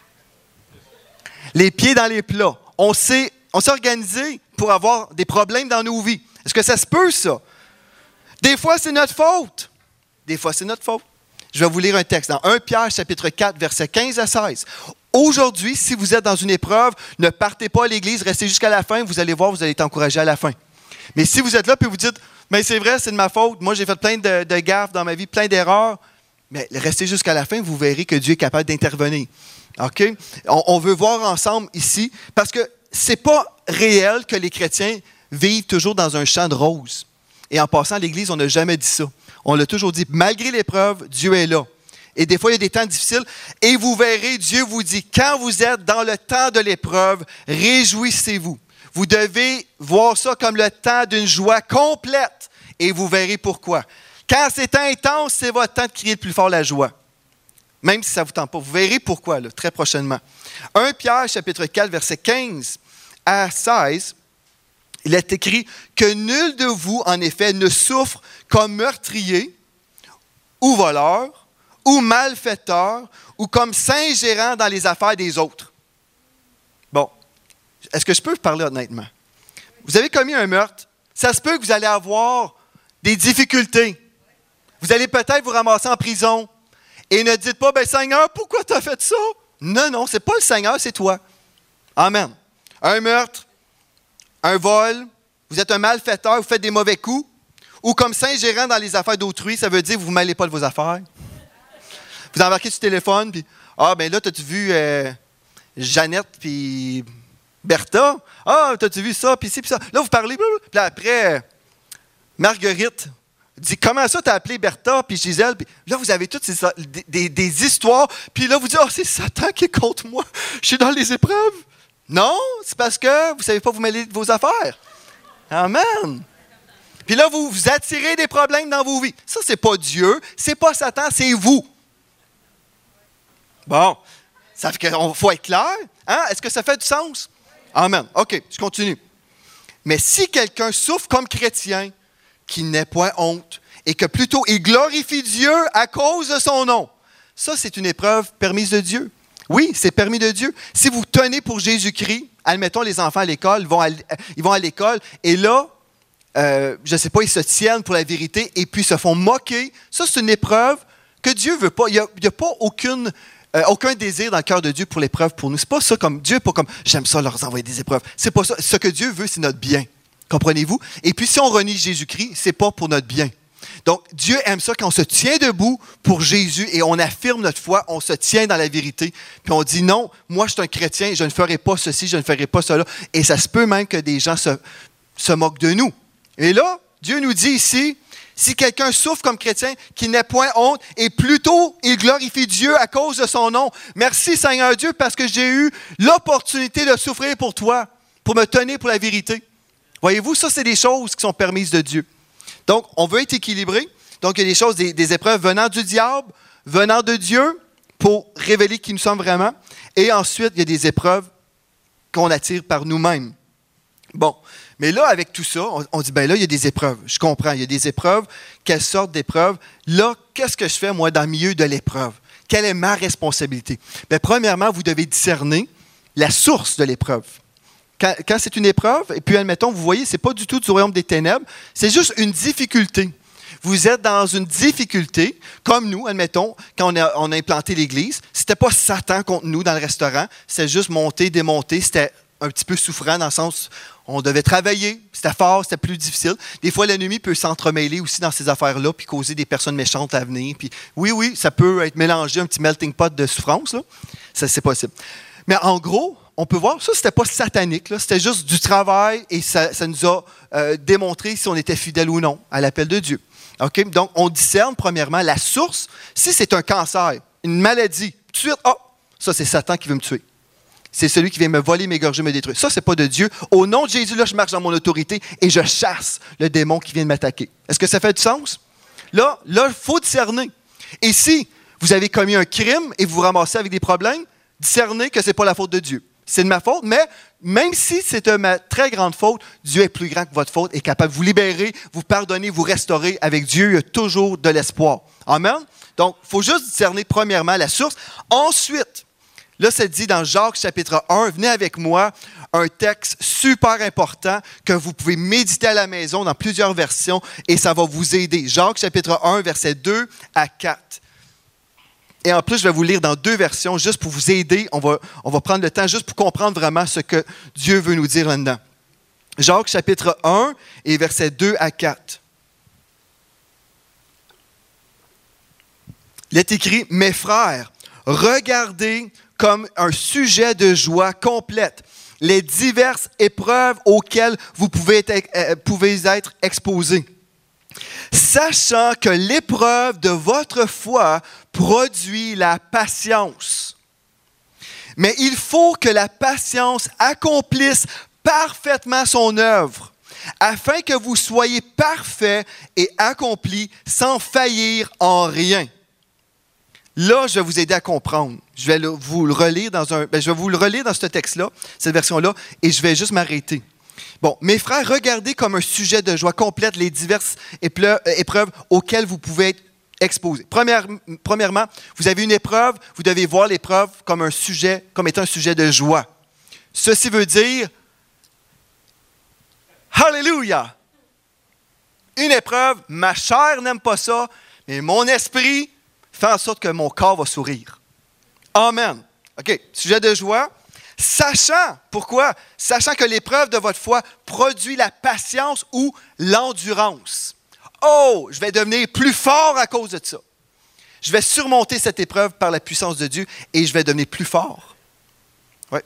Les pieds dans les plats. On s'est organisé pour avoir des problèmes dans nos vies. Est-ce que ça se peut, ça? Des fois, c'est notre faute. Des fois, c'est notre faute. Je vais vous lire un texte dans 1 Pierre, chapitre 4, versets 15 à 16. Aujourd'hui, si vous êtes dans une épreuve, ne partez pas à l'église, restez jusqu'à la fin. Vous allez voir, vous allez être encouragé à la fin. Mais si vous êtes là et vous dites, mais c'est vrai, c'est de ma faute. Moi, j'ai fait plein de gaffes dans ma vie, plein d'erreurs. Mais restez jusqu'à la fin, vous verrez que Dieu est capable d'intervenir. OK? On veut voir ensemble ici, parce que c'est pas réel que les chrétiens vivent toujours dans un champ de roses. Et en passant à l'Église, on n'a jamais dit ça. On l'a toujours dit, malgré l'épreuve, Dieu est là. Et des fois, il y a des temps difficiles. Et vous verrez, Dieu vous dit, quand vous êtes dans le temps de l'épreuve, réjouissez-vous. Vous devez voir ça comme le temps d'une joie complète. Et vous verrez pourquoi. Quand c'est intense, c'est votre temps de crier le plus fort la joie. Même si ça ne vous tente pas. Vous verrez pourquoi, là, très prochainement. 1 Pierre, chapitre 4, versets 15 à 16, il est écrit que nul de vous, en effet, ne souffre comme meurtrier ou voleur ou malfaiteur ou comme s'ingérant dans les affaires des autres. Bon, est-ce que je peux vous parler honnêtement? Vous avez commis un meurtre, ça se peut que vous allez avoir des difficultés. Vous allez peut-être vous ramasser en prison. Et ne dites pas, « Seigneur, pourquoi tu as fait ça? » Non, ce n'est pas le Seigneur, c'est toi. Amen. Un meurtre, un vol, vous êtes un malfaiteur, vous faites des mauvais coups, ou comme s'ingérant dans les affaires d'autrui, ça veut dire que vous ne mêlez pas de vos affaires. Vous embarquez sur le téléphone, puis « Ah, là, t'as-tu vu Jeannette puis Bertha? Ah, t'as-tu vu ça, puis ci, puis ça? » Là, vous parlez, puis après, Marguerite dit, comment ça, t'as appelé Bertha, puis Gisèle, puis là, vous avez toutes des histoires, puis là, vous dites, c'est Satan qui est contre moi, je suis dans les épreuves. Non, c'est parce que vous ne savez pas vous mêler de vos affaires. Amen. Puis là, vous attirez des problèmes dans vos vies. Ça, c'est pas Dieu, c'est pas Satan, c'est vous. Bon, ça fait qu'il faut être clair. Hein? Est-ce que ça fait du sens? Amen. OK, je continue. Mais si quelqu'un souffre comme chrétien, qui n'ait point honte, et que plutôt il glorifie Dieu à cause de son nom. Ça, c'est une épreuve permise de Dieu. Oui, c'est permis de Dieu. Si vous tenez pour Jésus-Christ, admettons les enfants à l'école, ils vont à l'école, et là, je ne sais pas, ils se tiennent pour la vérité, et puis se font moquer. Ça, c'est une épreuve que Dieu ne veut pas. Il n'y a pas aucun désir dans le cœur de Dieu pour l'épreuve pour nous. C'est pas ça comme Dieu n'est pas comme j'aime ça leur envoyer des épreuves. C'est pas ça. Ce que Dieu veut, c'est notre bien. Comprenez-vous? Et puis, si on renie Jésus-Christ, ce n'est pas pour notre bien. Donc, Dieu aime ça quand on se tient debout pour Jésus et on affirme notre foi, on se tient dans la vérité. Puis on dit non, moi je suis un chrétien, je ne ferai pas ceci, je ne ferai pas cela. Et ça se peut même que des gens se moquent de nous. Et là, Dieu nous dit ici, si quelqu'un souffre comme chrétien, qu'il n'ait point honte, et plutôt il glorifie Dieu à cause de son nom. Merci Seigneur Dieu parce que j'ai eu l'opportunité de souffrir pour toi, pour me tenir pour la vérité. Voyez-vous, ça, c'est des choses qui sont permises de Dieu. Donc, on veut être équilibré. Donc, il y a des choses, des épreuves venant du diable, venant de Dieu, pour révéler qui nous sommes vraiment. Et ensuite, il y a des épreuves qu'on attire par nous-mêmes. Bon, mais là, avec tout ça, on dit, ben là, il y a des épreuves. Je comprends, il y a des épreuves. Quelle sorte d'épreuves? Là, qu'est-ce que je fais, moi, dans le milieu de l'épreuve? Quelle est ma responsabilité? Bien, premièrement, vous devez discerner la source de l'épreuve. Quand c'est une épreuve, et puis admettons, vous voyez, ce n'est pas du tout du royaume des ténèbres, c'est juste une difficulté. Vous êtes dans une difficulté, comme nous, admettons, quand on a implanté l'Église, ce n'était pas Satan contre nous dans le restaurant, c'était juste monter, démonter, c'était un petit peu souffrant dans le sens on devait travailler, c'était fort, c'était plus difficile. Des fois, l'ennemi peut s'entremêler aussi dans ces affaires-là puis causer des personnes méchantes à venir. Puis, oui, ça peut être mélangé, un petit melting pot de souffrance. Là. Ça, c'est possible. Mais en gros, on peut voir, ça, c'était pas satanique. Là. C'était juste du travail et ça nous a démontré si on était fidèle ou non à l'appel de Dieu. Okay? Donc, on discerne, premièrement, la source. Si c'est un cancer, une maladie, tout de suite, ça, c'est Satan qui veut me tuer. C'est celui qui vient me voler, m'égorger, me détruire. Ça, ce n'est pas de Dieu. Au nom de Jésus, là, je marche dans mon autorité et je chasse le démon qui vient de m'attaquer. Est-ce que ça fait du sens? Là, il faut discerner. Et si vous avez commis un crime et vous vous ramassez avec des problèmes, discernez que ce n'est pas la faute de Dieu. C'est de ma faute, mais même si c'est ma très grande faute, Dieu est plus grand que votre faute, est capable de vous libérer, vous pardonner, vous restaurer. Avec Dieu, il y a toujours de l'espoir. Amen? Donc, il faut juste discerner premièrement la source. Ensuite, là, c'est dit dans Jacques chapitre 1, venez avec moi, un texte super important que vous pouvez méditer à la maison dans plusieurs versions et ça va vous aider. Jacques chapitre 1, versets 2 à 4. Et en plus, je vais vous lire dans 2 versions juste pour vous aider. On va prendre le temps juste pour comprendre vraiment ce que Dieu veut nous dire là-dedans. Jacques chapitre 1 et versets 2 à 4. Il est écrit, « Mes frères, regardez comme un sujet de joie complète les diverses épreuves auxquelles vous pouvez être exposés, sachant que l'épreuve de votre foi produit la patience. Mais il faut que la patience accomplisse parfaitement son œuvre, afin que vous soyez parfaits et accomplis sans faillir en rien. » Là, je vais vous aider à comprendre. Je vais vous le relire dans ce texte-là, cette version-là, et je vais juste m'arrêter. Bon, mes frères, regardez comme un sujet de joie complète les diverses épreuves auxquelles vous pouvez être exposés. Premièrement, vous avez une épreuve, vous devez voir l'épreuve comme étant un sujet de joie. Ceci veut dire, Alléluia! Une épreuve, ma chair n'aime pas ça, mais mon esprit fait en sorte que mon corps va sourire. Amen. OK, sujet de joie. Pourquoi? Sachant que l'épreuve de votre foi produit la patience ou l'endurance. Oh, je vais devenir plus fort à cause de ça. Je vais surmonter cette épreuve par la puissance de Dieu et je vais devenir plus fort. Oui.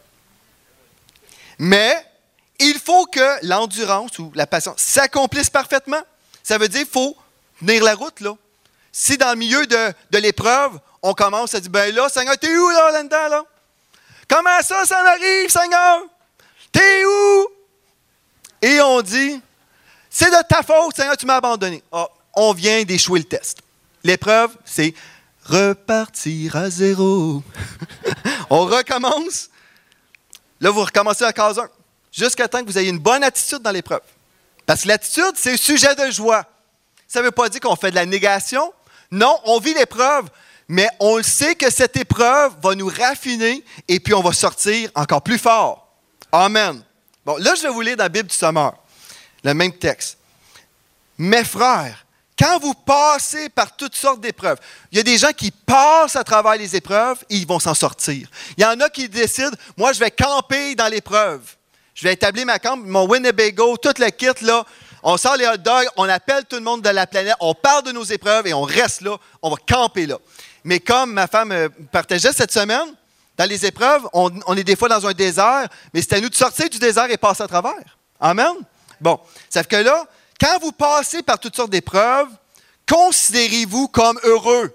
Mais il faut que l'endurance ou la patience s'accomplisse parfaitement. Ça veut dire qu'il faut tenir la route, là. Si dans le milieu de l'épreuve, on commence à dire, ben là, Seigneur, t'es où là-dedans, là? Comment ça m'arrive, Seigneur? T'es où? Et on dit, c'est de ta faute, Seigneur, tu m'as abandonné. Oh, on vient d'échouer le test. L'épreuve, c'est repartir à zéro. On recommence. Là, vous recommencez à case 1, jusqu'à temps que vous ayez une bonne attitude dans l'épreuve. Parce que l'attitude, c'est un sujet de joie. Ça ne veut pas dire qu'on fait de la négation. Non, on vit l'épreuve, mais on le sait que cette épreuve va nous raffiner et puis on va sortir encore plus fort. Amen. Bon, là, je vais vous lire dans la Bible du Sommeur, le même texte. Mes frères, quand vous passez par toutes sortes d'épreuves, il y a des gens qui passent à travers les épreuves et ils vont s'en sortir. Il y en a qui décident, moi, je vais camper dans l'épreuve. Je vais établir ma camp, mon Winnebago, tout le kit, là. On sort les hot dogs, on appelle tout le monde de la planète, on parle de nos épreuves et on reste là, on va camper là. Mais comme ma femme partageait cette semaine, dans les épreuves, on est des fois dans un désert, mais c'est à nous de sortir du désert et passer à travers. Amen? Bon, ça fait que là, quand vous passez par toutes sortes d'épreuves, considérez-vous comme heureux.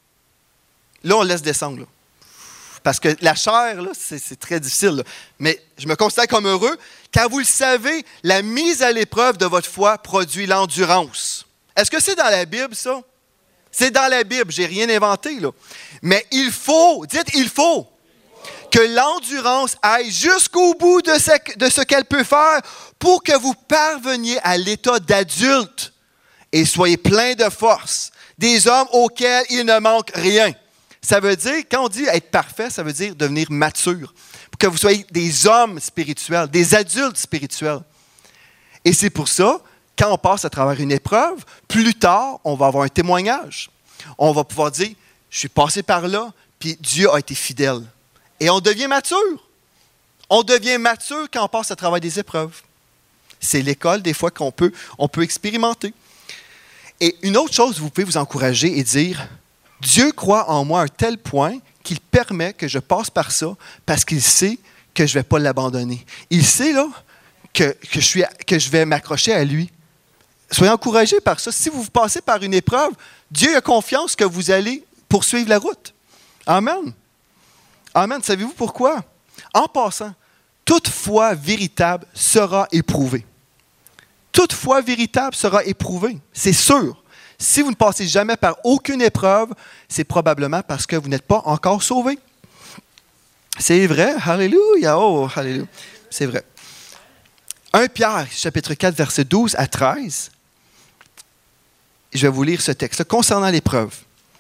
Là, on laisse descendre, là. Parce que la chair, là, c'est très difficile. Là. Mais je me considère comme heureux, car vous le savez, la mise à l'épreuve de votre foi produit l'endurance. Est-ce que c'est dans la Bible, ça? C'est dans la Bible, je n'ai rien inventé. Là. Mais il faut, dites il faut. Que l'endurance aille jusqu'au bout de ce qu'elle peut faire pour que vous parveniez à l'état d'adulte et soyez pleins de force, des hommes auxquels il ne manque rien. Ça veut dire, quand on dit être parfait, ça veut dire devenir mature. Pour que vous soyez des hommes spirituels, des adultes spirituels. Et c'est pour ça, quand on passe à travers une épreuve, plus tard, on va avoir un témoignage. On va pouvoir dire, je suis passé par là, puis Dieu a été fidèle. Et on devient mature. On devient mature quand on passe à travers des épreuves. C'est l'école, des fois, on peut expérimenter. Et une autre chose, vous pouvez vous encourager et dire, Dieu croit en moi à un tel point qu'il permet que je passe par ça parce qu'il sait que je ne vais pas l'abandonner. Il sait là, que je vais m'accrocher à lui. Soyez encouragés par ça. Si vous passez par une épreuve, Dieu a confiance que vous allez poursuivre la route. Amen. Amen. Savez-vous pourquoi? En passant, toute foi véritable sera éprouvée. Toute foi véritable sera éprouvée. C'est sûr. Si vous ne passez jamais par aucune épreuve, c'est probablement parce que vous n'êtes pas encore sauvé. C'est vrai. Alléluia. Oh, alléluia. C'est vrai. 1 Pierre, chapitre 4, versets 12 à 13. Je vais vous lire ce texte-là concernant l'épreuve.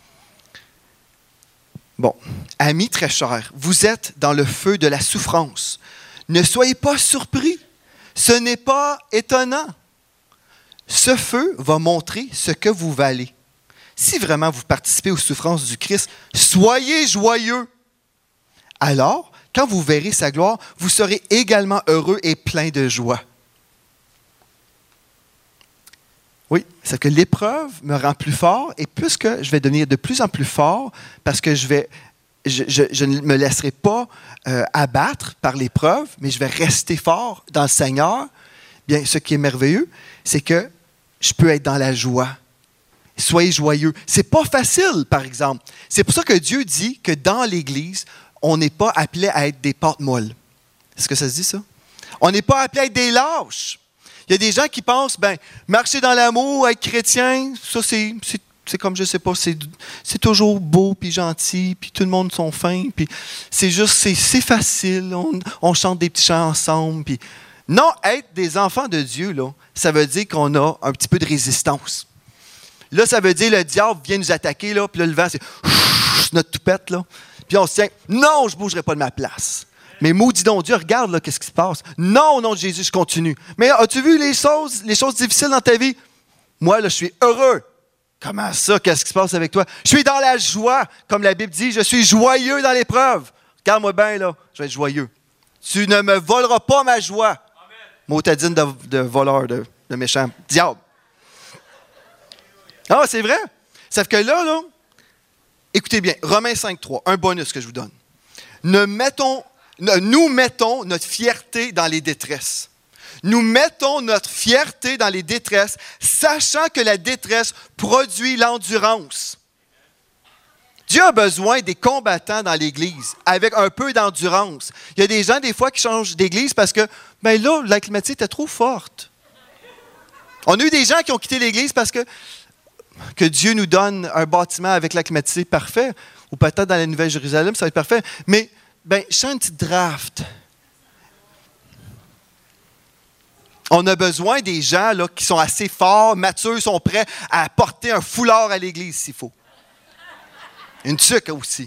Bon, amis très chers, vous êtes dans le feu de la souffrance. Ne soyez pas surpris. Ce n'est pas étonnant. Ce feu va montrer ce que vous valez. Si vraiment vous participez aux souffrances du Christ, soyez joyeux. Alors, quand vous verrez sa gloire, vous serez également heureux et plein de joie. Oui, c'est que l'épreuve me rend plus fort et puisque je vais devenir de plus en plus fort parce que je ne me laisserai pas abattre par l'épreuve, mais je vais rester fort dans le Seigneur, bien, ce qui est merveilleux, c'est que je peux être dans la joie. Soyez joyeux. C'est pas facile, par exemple. C'est pour ça que Dieu dit que dans l'Église, on n'est pas appelé à être des pâtes molles. Est-ce que ça se dit, ça? On n'est pas appelé à être des lâches. Il y a des gens qui pensent, marcher dans l'amour, être chrétien, ça c'est comme, je ne sais pas, c'est toujours beau, puis gentil, puis tout le monde sont fins, puis c'est juste, c'est facile, on chante des petits chants ensemble. Puis non, être des enfants de Dieu, là, ça veut dire qu'on a un petit peu de résistance. Là, ça veut dire le diable vient nous attaquer, là, puis là, le vent, c'est notre toupette, là. Puis on se tient, non, je ne bougerai pas de ma place. Mais maudit donc Dieu, regarde là, qu'est-ce qui se passe. Non, au nom de Jésus, je continue. Mais as-tu vu les choses difficiles dans ta vie? Moi, là, je suis heureux. Comment ça? Qu'est-ce qui se passe avec toi? Je suis dans la joie, comme la Bible dit, je suis joyeux dans l'épreuve. Regarde-moi bien, là, je vais être joyeux. Tu ne me voleras pas ma joie. Motadine de voleur, de méchant diable. Ah, c'est vrai? Sauf que là, écoutez bien, Romains 5.3, un bonus que je vous donne. Nous mettons notre fierté dans les détresses. Nous mettons notre fierté dans les détresses, sachant que la détresse produit l'endurance. Dieu a besoin des combattants dans l'Église, avec un peu d'endurance. Il y a des gens, des fois, qui changent d'Église parce que, là, la climatique était trop forte. On a eu des gens qui ont quitté l'Église parce que Dieu nous donne un bâtiment avec la climatique parfait, ou peut-être dans la Nouvelle-Jérusalem, ça va être parfait, mais chante une petite draft. On a besoin des gens là, qui sont assez forts, matures, sont prêts à porter un foulard à l'église s'il faut. Une tuque aussi.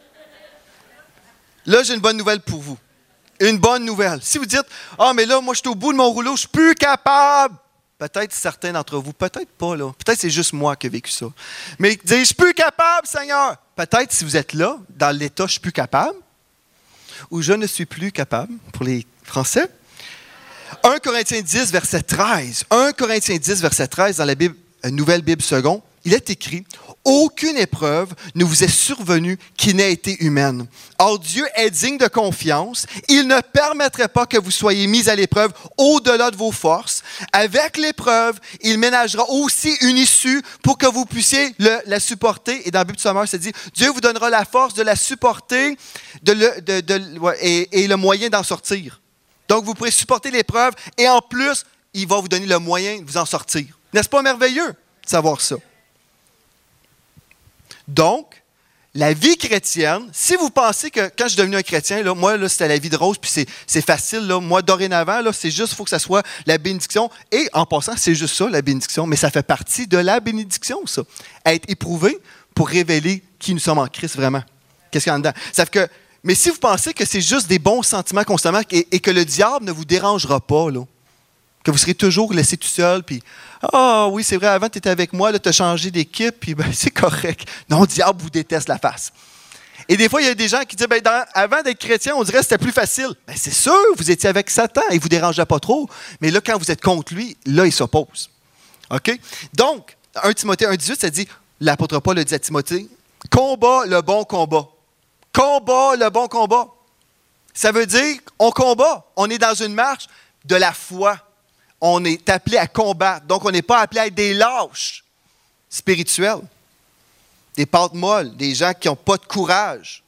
Là, j'ai une bonne nouvelle pour vous. Une bonne nouvelle. Si vous dites, « Ah, mais là, moi, je suis au bout de mon rouleau, je suis plus capable. » Peut-être certains d'entre vous, peut-être pas, là. Peut-être c'est juste moi qui ai vécu ça. Mais dire, « Je suis plus capable, Seigneur. » Peut-être si vous êtes là, dans l'état « Je suis plus capable », ou « Je ne suis plus capable » pour les Français. 1 Corinthiens 10, verset 13. 1 Corinthiens 10, verset 13, dans la Bible, Nouvelle Bible seconde, il est écrit « Aucune épreuve ne vous est survenue qui n'ait été humaine. Or Dieu est digne de confiance. Il ne permettrait pas que vous soyez mis à l'épreuve au-delà de vos forces. Avec l'épreuve, il ménagera aussi une issue pour que vous puissiez la supporter. » Et dans la Bible du Sommeur, ça dit « Dieu vous donnera la force de la supporter et le moyen d'en sortir. » Donc, vous pourrez supporter l'épreuve et en plus, il va vous donner le moyen de vous en sortir. N'est-ce pas merveilleux de savoir ça? Donc, la vie chrétienne, si vous pensez que quand je suis devenu un chrétien, là, moi, là, c'était la vie de rose, puis c'est facile. Là. Moi, dorénavant, là, c'est juste, il faut que ça soit la bénédiction. Et en passant, c'est juste ça, la bénédiction, mais ça fait partie de la bénédiction, ça. Être éprouvé pour révéler qui nous sommes en Christ vraiment. Qu'est-ce qu'il y a en dedans? Ça fait que, mais si vous pensez que c'est juste des bons sentiments constamment et que le diable ne vous dérangera pas, là, que vous serez toujours laissé tout seul, puis « Ah oui, c'est vrai, avant tu étais avec moi, tu as changé d'équipe, puis ben, c'est correct. » Non, le diable vous déteste la face. Et des fois, il y a des gens qui disent ben, « Avant d'être chrétien, on dirait que c'était plus facile. » Ben, c'est sûr, vous étiez avec Satan, il ne vous dérangeait pas trop. Mais là, quand vous êtes contre lui, là, il s'oppose. OK? Donc, 1 Timothée 1,18, ça dit, l'apôtre Paul le dit à Timothée, « Combat le bon combat. » Combat le bon combat. Ça veut dire, on combat. On est dans une marche de la foi. On est appelé à combattre. Donc, on n'est pas appelé à être des lâches spirituels, des pâtes molles, des gens qui n'ont pas de courage.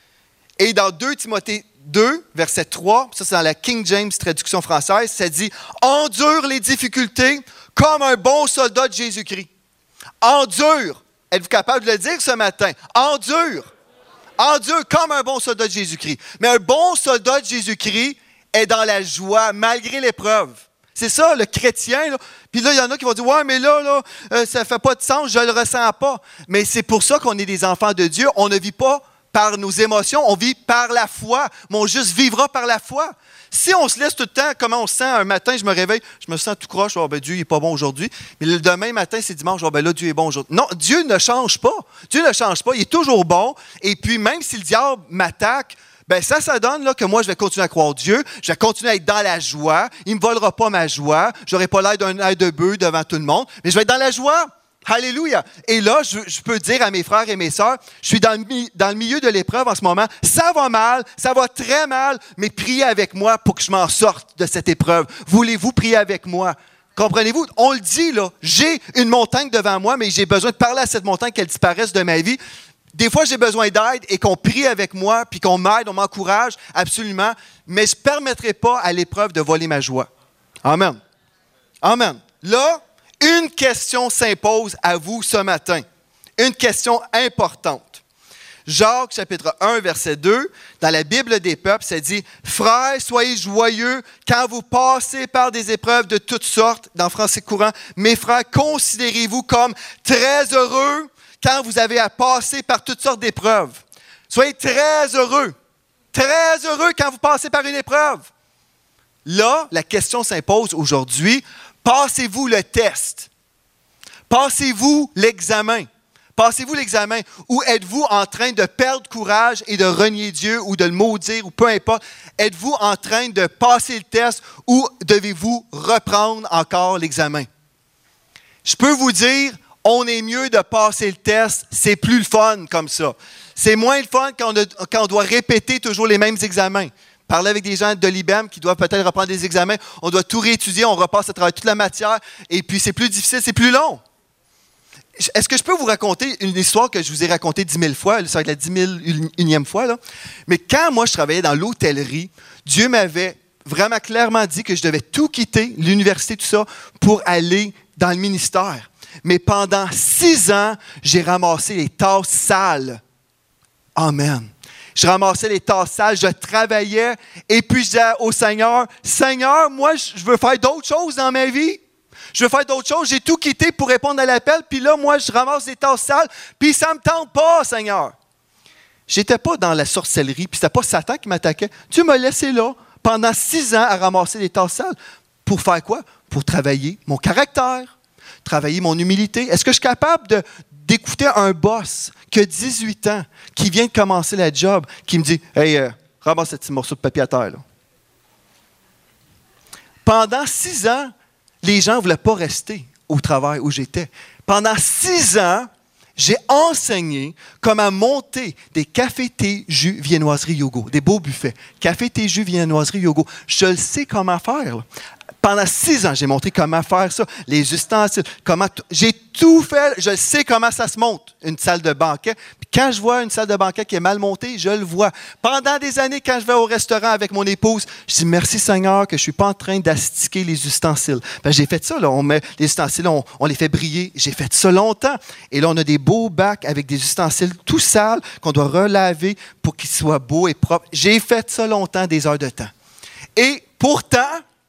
Et dans 2 Timothée 2, verset 3, ça c'est dans la King James traduction française, ça dit « Endure les difficultés comme un bon soldat de Jésus-Christ. » Endure. Êtes-vous capable de le dire ce matin? Endure. Endure comme un bon soldat de Jésus-Christ. Mais un bon soldat de Jésus-Christ est dans la joie malgré l'épreuve. C'est ça, le chrétien. Là. Puis là, il y en a qui vont dire « Ouais, mais là ça ne fait pas de sens, je ne le ressens pas. » Mais c'est pour ça qu'on est des enfants de Dieu. On ne vit pas par nos émotions, on vit par la foi. Mais on juste vivra par la foi. Si on se laisse tout le temps, comment on se sent, un matin, je me réveille, je me sens tout croche, oh, ben, Dieu n'est pas bon aujourd'hui. Mais le demain matin, c'est dimanche, oh, ben là, Dieu est bon aujourd'hui. Non, Dieu ne change pas. Dieu ne change pas, il est toujours bon. Et puis, même si le diable m'attaque, ben ça donne là, que moi, je vais continuer à croire Dieu, je vais continuer à être dans la joie, il ne me volera pas ma joie, je n'aurai pas l'air d'un air de bœuf devant tout le monde, mais je vais être dans la joie. Alléluia. Et là, je peux dire à mes frères et mes sœurs, je suis dans le milieu de l'épreuve en ce moment, ça va mal, ça va très mal, mais priez avec moi pour que je m'en sorte de cette épreuve. Voulez-vous prier avec moi? Comprenez-vous? On le dit, là, j'ai une montagne devant moi, mais j'ai besoin de parler à cette montagne qu'elle disparaisse de ma vie. Des fois, j'ai besoin d'aide et qu'on prie avec moi, puis qu'on m'aide, on m'encourage, absolument. Mais je ne permettrai pas à l'épreuve de voler ma joie. Amen. Amen. Là, une question s'impose à vous ce matin. Une question importante. Jacques, chapitre 1, verset 2, dans la Bible des peuples, ça dit « Frères, soyez joyeux quand vous passez par des épreuves de toutes sortes. » Dans le français courant, « Mes frères, considérez-vous comme très heureux quand vous avez à passer par toutes sortes d'épreuves. » Soyez très heureux quand vous passez par une épreuve. Là, la question s'impose aujourd'hui. Passez-vous le test? Passez-vous l'examen? Passez-vous l'examen? Ou êtes-vous en train de perdre courage et de renier Dieu ou de le maudire ou peu importe? Êtes-vous en train de passer le test ou devez-vous reprendre encore l'examen? Je peux vous dire, on est mieux de passer le test, c'est plus le fun comme ça. C'est moins le fun quand on doit répéter toujours les mêmes examens. Parler avec des gens de l'IBEM qui doivent peut-être reprendre des examens. On doit tout réétudier, on repasse à travers toute la matière. Et puis, c'est plus difficile, c'est plus long. Est-ce que je peux vous raconter une histoire que je vous ai racontée 10 000 fois? Ça va être la 10 001e fois. Là. Mais quand moi, je travaillais dans l'hôtellerie, Dieu m'avait vraiment clairement dit que je devais tout quitter, l'université, tout ça, pour aller dans le ministère. Mais pendant 6 ans, j'ai ramassé les tasses sales. Amen. Je ramassais les tasses sales, je travaillais et puis je disais au Seigneur, « Seigneur, moi, je veux faire d'autres choses dans ma vie. Je veux faire d'autres choses. J'ai tout quitté pour répondre à l'appel. Puis là, moi, je ramasse des tasses sales. Puis ça ne me tente pas, Seigneur. » Je n'étais pas dans la sorcellerie. Puis ce n'était pas Satan qui m'attaquait. Dieu m'a laissé là pendant 6 ans à ramasser des tasses sales. Pour faire quoi? Pour travailler mon caractère, travailler mon humilité. Est-ce que je suis capable d'écouter un boss qui a 18 ans, qui vient de commencer la job, qui me dit « Hey, ramasse ce petit morceau de papier à terre. » Pendant 6 ans, les gens ne voulaient pas rester au travail où j'étais. Pendant 6 ans, j'ai enseigné comment monter des cafés, thé, jus, viennoiserie, yogourt, des beaux buffets. Café, thé, jus, viennoiserie, yogourt. Je le sais comment faire. Là. Pendant 6 ans, j'ai montré comment faire ça, les ustensiles, j'ai tout fait, je sais comment ça se monte, une salle de banquet, puis Quand je vois une salle de banquet qui est mal montée, je le vois. Pendant des années, quand je vais au restaurant avec mon épouse, je dis merci Seigneur que je ne suis pas en train d'astiquer les ustensiles. Ben, j'ai fait ça, là, on met les ustensiles, on les fait briller. J'ai fait ça longtemps. Et là, on a des beaux bacs avec des ustensiles tout sales qu'on doit relaver pour qu'ils soient beaux et propres. J'ai fait ça longtemps, des heures de temps. Et pourtant,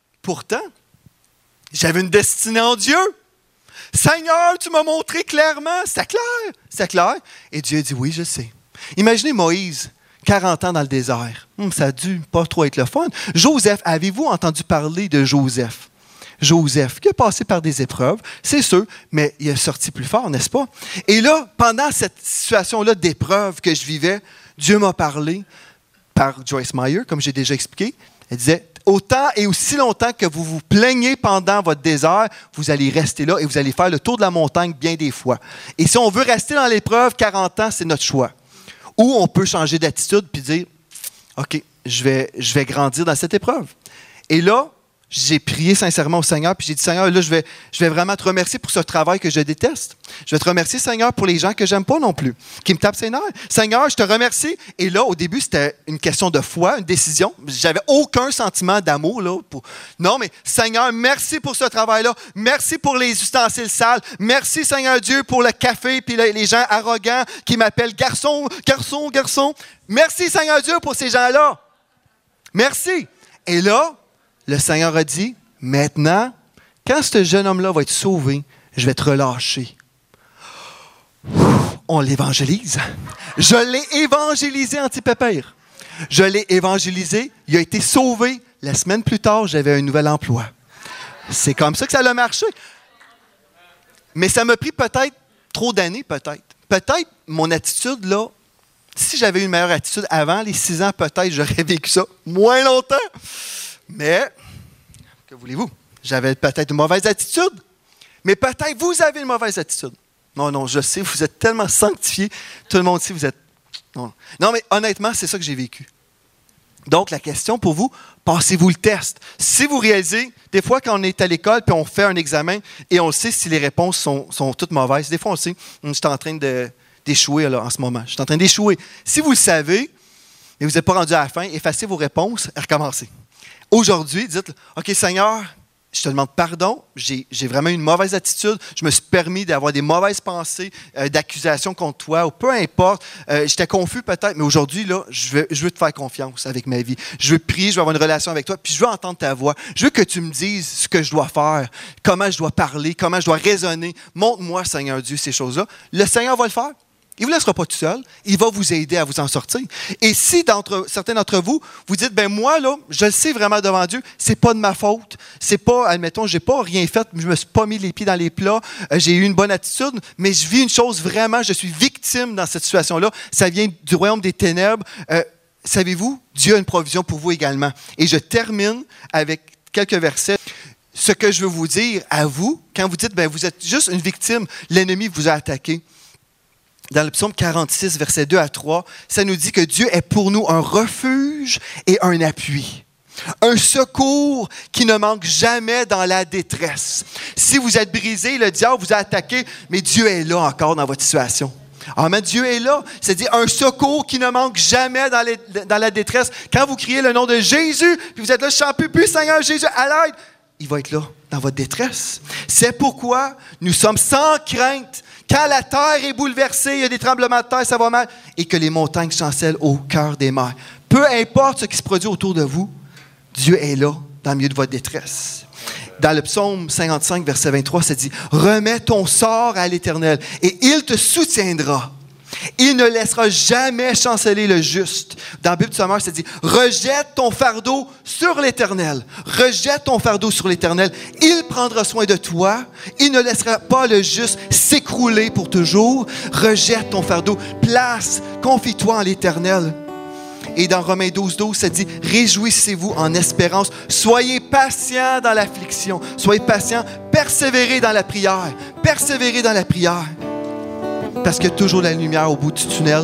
j'avais une destinée en Dieu. Seigneur, tu m'as montré clairement. C'est clair. Et Dieu a dit, oui, je sais. Imaginez Moïse, 40 ans dans le désert. Ça a dû pas trop être le fun. Joseph, avez-vous entendu parler de Joseph? Joseph, qui a passé par des épreuves, c'est sûr, mais il est sorti plus fort, n'est-ce pas? Et là, pendant cette situation-là d'épreuve que je vivais, Dieu m'a parlé par Joyce Meyer, comme j'ai déjà expliqué. Elle disait, autant et aussi longtemps que vous vous plaignez pendant votre désert, vous allez rester là et vous allez faire le tour de la montagne bien des fois. Et si on veut rester dans l'épreuve, 40 ans, c'est notre choix. Ou on peut changer d'attitude puis dire, OK, je vais grandir dans cette épreuve. Et là, j'ai prié sincèrement au Seigneur, puis j'ai dit, Seigneur, là, je vais vraiment te remercier pour ce travail que je déteste. Je vais te remercier, Seigneur, pour les gens que j'aime pas non plus, qui me tapent ses nerfs. Seigneur, je te remercie. Et là, au début, c'était une question de foi, une décision. J'avais aucun sentiment d'amour, là. Non, mais Seigneur, merci pour ce travail-là. Merci pour les ustensiles sales. Merci, Seigneur Dieu, pour le café, puis les gens arrogants qui m'appellent garçon. Merci, Seigneur Dieu, pour ces gens-là. Merci. Et là, le Seigneur a dit, maintenant, quand ce jeune homme-là va être sauvé, je vais te relâcher. On l'évangélise. Je l'ai évangélisé, Anti-Pépère. Je l'ai évangélisé. Il a été sauvé. La semaine plus tard, j'avais un nouvel emploi. C'est comme ça que ça a marché. Mais ça m'a pris peut-être trop d'années, peut-être. Peut-être mon attitude, là, si j'avais une meilleure attitude avant les 6 ans, peut-être j'aurais vécu ça moins longtemps. Mais, que voulez-vous? J'avais peut-être une mauvaise attitude. Mais peut-être vous avez une mauvaise attitude. Non, je sais, vous êtes tellement sanctifiés. Tout le monde ici, vous êtes... Non, mais honnêtement, c'est ça que j'ai vécu. Donc, la question pour vous, passez-vous le test. Si vous réalisez, des fois, quand on est à l'école puis on fait un examen et on sait si les réponses sont toutes mauvaises, des fois, on sait, je suis en train d'échouer là, en ce moment. Je suis en train d'échouer. Si vous le savez, et vous n'êtes pas rendu à la fin, effacez vos réponses et recommencez. Aujourd'hui, dites, OK, Seigneur, je te demande pardon, j'ai vraiment une mauvaise attitude, je me suis permis d'avoir des mauvaises pensées, d'accusations contre toi, ou peu importe, j'étais confus peut-être, mais aujourd'hui, là, je veux te faire confiance avec ma vie. Je veux prier, je veux avoir une relation avec toi, puis je veux entendre ta voix. Je veux que tu me dises ce que je dois faire, comment je dois parler, comment je dois raisonner. Montre-moi, Seigneur Dieu, ces choses-là. Le Seigneur va le faire. Il ne vous laissera pas tout seul. Il va vous aider à vous en sortir. Et si certains d'entre vous, vous dites, ben moi, là, je le sais vraiment devant Dieu, c'est pas de ma faute. C'est pas, admettons, j'ai pas rien fait, je me suis pas mis les pieds dans les plats, j'ai eu une bonne attitude, mais je vis une chose vraiment, je suis victime dans cette situation-là. Ça vient du royaume des ténèbres. Savez-vous, Dieu a une provision pour vous également. Et je termine avec quelques versets. Ce que je veux vous dire à vous, quand vous dites, ben vous êtes juste une victime, l'ennemi vous a attaqué. Dans le psaume 46, versets 2 à 3, ça nous dit que Dieu est pour nous un refuge et un appui. Un secours qui ne manque jamais dans la détresse. Si vous êtes brisé, le diable vous a attaqué, mais Dieu est là encore dans votre situation. Amen. Dieu est là. C'est-à-dire un secours qui ne manque jamais dans la détresse. Quand vous criez le nom de Jésus, puis vous êtes là, je ne peux plus, Seigneur Jésus, à l'aide. Il va être là dans votre détresse. C'est pourquoi nous sommes sans crainte. Quand la terre est bouleversée, il y a des tremblements de terre, ça va mal, et que les montagnes chancellent au cœur des mers. Peu importe ce qui se produit autour de vous, Dieu est là, dans le milieu de votre détresse. Dans le psaume 55, verset 23, ça dit « Remets ton sort à l'Éternel, et il te soutiendra. Il ne laissera jamais chanceler le juste. » Dans la Bible du Sommeur, ça dit « Rejette ton fardeau sur l'Éternel. Rejette ton fardeau sur l'Éternel. Il prendra soin de toi. Il ne laissera pas le juste s'écrouler pour toujours. Rejette ton fardeau. Place, confie-toi en l'Éternel. » Et dans Romains 12, 12, ça dit « Réjouissez-vous en espérance. Soyez patients dans l'affliction. Soyez patients. Persévérez dans la prière. Persévérez dans la prière. » Parce qu'il y a toujours la lumière au bout du tunnel.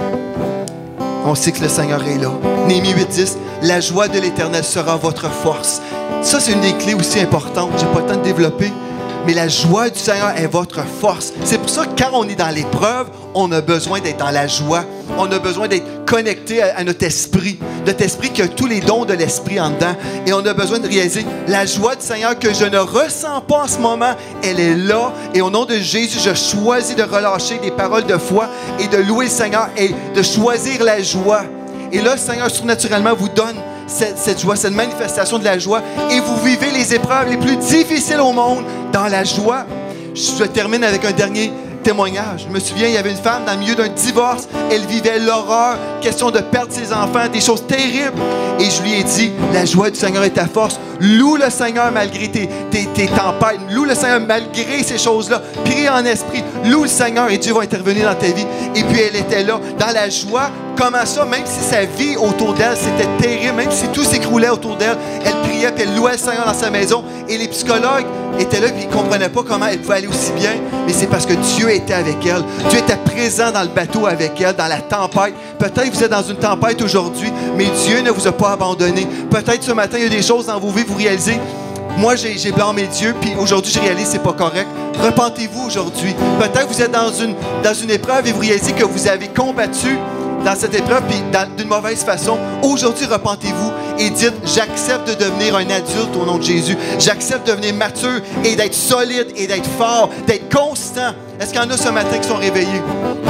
On sait que le Seigneur est là. Néhémie 8.10, la joie de l'Éternel sera votre force. Ça, c'est une des clés aussi importantes. Je n'ai pas le temps de développer. mais la joie du Seigneur est votre force. C'est pour ça que quand on est dans l'épreuve, on a besoin d'être dans la joie. On a besoin d'être connecté à notre esprit qui a tous les dons de l'esprit en dedans. Et on a besoin de réaliser la joie du Seigneur que je ne ressens pas en ce moment, elle est là. Et au nom de Jésus, je choisis de relâcher des paroles de foi et de louer le Seigneur et de choisir la joie. Et là, le Seigneur surnaturellement vous donne cette joie, cette manifestation de la joie. Et vous vivez les épreuves les plus difficiles au monde dans la joie. Je termine avec un dernier témoignage. Je me souviens, il y avait une femme dans le milieu d'un divorce. Elle vivait l'horreur, question de perdre ses enfants, des choses terribles. Et je lui ai dit, la joie du Seigneur est ta force. Loue le Seigneur malgré tes tempêtes. Loue le Seigneur malgré ces choses-là. Prie en esprit. Loue le Seigneur et Dieu va intervenir dans ta vie. Et puis elle était là, dans la joie. Comment ça, même si sa vie autour d'elle, c'était terrible, même si tout s'écroulait autour d'elle, elle priait puis elle louait le Seigneur dans sa maison. Et les psychologues étaient là et ils ne comprenaient pas comment elle pouvait aller aussi bien. Mais c'est parce que Dieu était avec elle. Dieu était présent dans le bateau avec elle, dans la tempête. Peut-être que vous êtes dans une tempête aujourd'hui, mais Dieu ne vous a pas abandonné. Peut-être ce matin, il y a des choses dans vos vies, vous réalisez, moi j'ai blâmé Dieu, puis aujourd'hui je réalise que ce n'est pas correct. Repentez-vous aujourd'hui. Peut-être que vous êtes dans une épreuve et vous réalisez que vous avez combattu dans cette épreuve, puis d'une mauvaise façon. Aujourd'hui, repentez-vous et dites, j'accepte de devenir un adulte au nom de Jésus. J'accepte de devenir mature et d'être solide et d'être fort, d'être constant. Est-ce qu'il y en a ce matin qui sont réveillés?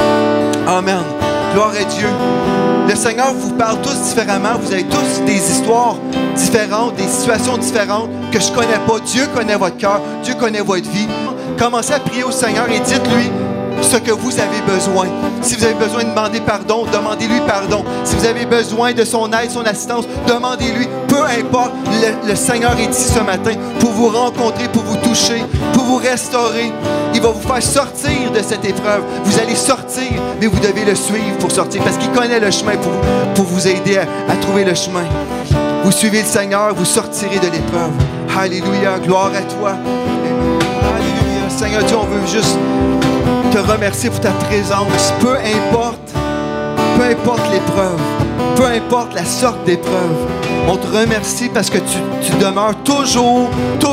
Amen. Gloire à Dieu. Le Seigneur vous parle tous différemment. Vous avez tous des histoires différentes, des situations différentes que je ne connais pas. Dieu connaît votre cœur. Dieu connaît votre vie. Commencez à prier au Seigneur et dites-lui ce que vous avez besoin. Si vous avez besoin de demander pardon, demandez-lui pardon. Si vous avez besoin de son aide, son assistance, demandez-lui. Peu importe, le Seigneur est ici ce matin pour vous rencontrer, pour vous toucher, pour vous restaurer. Il va vous faire sortir de cette épreuve. Vous allez sortir, mais vous devez le suivre pour sortir parce qu'il connaît le chemin pour vous aider à trouver le chemin. Vous suivez le Seigneur, vous sortirez de l'épreuve. Alléluia, gloire à toi. Alléluia, Seigneur Dieu, on veut juste te remercier pour ta présence. Peu importe l'épreuve, peu importe la sorte d'épreuve, on te remercie parce que tu demeures toujours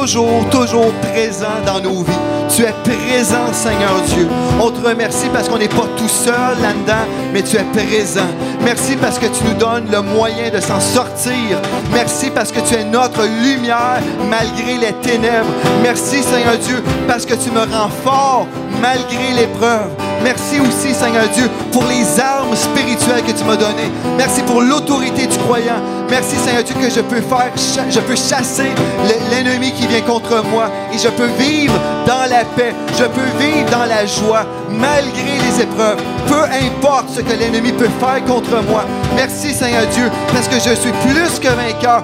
présent dans nos vies. Tu es présent, Seigneur Dieu. On te remercie parce qu'on n'est pas tout seul là-dedans, mais tu es présent. Merci parce que tu nous donnes le moyen de s'en sortir. Merci parce que tu es notre lumière malgré les ténèbres. Merci, Seigneur Dieu, parce que tu me rends fort malgré l'épreuve. Merci aussi, Seigneur Dieu, pour les armes spirituelles que tu m'as données. Merci pour l'autorité du croyant. Merci, Seigneur Dieu, que je peux chasser l'ennemi qui vient contre moi et je peux vivre dans la paix. Je peux vivre dans la joie malgré les épreuves. Peu importe ce que l'ennemi peut faire contre moi. Merci, Seigneur Dieu, parce que je suis plus que vainqueur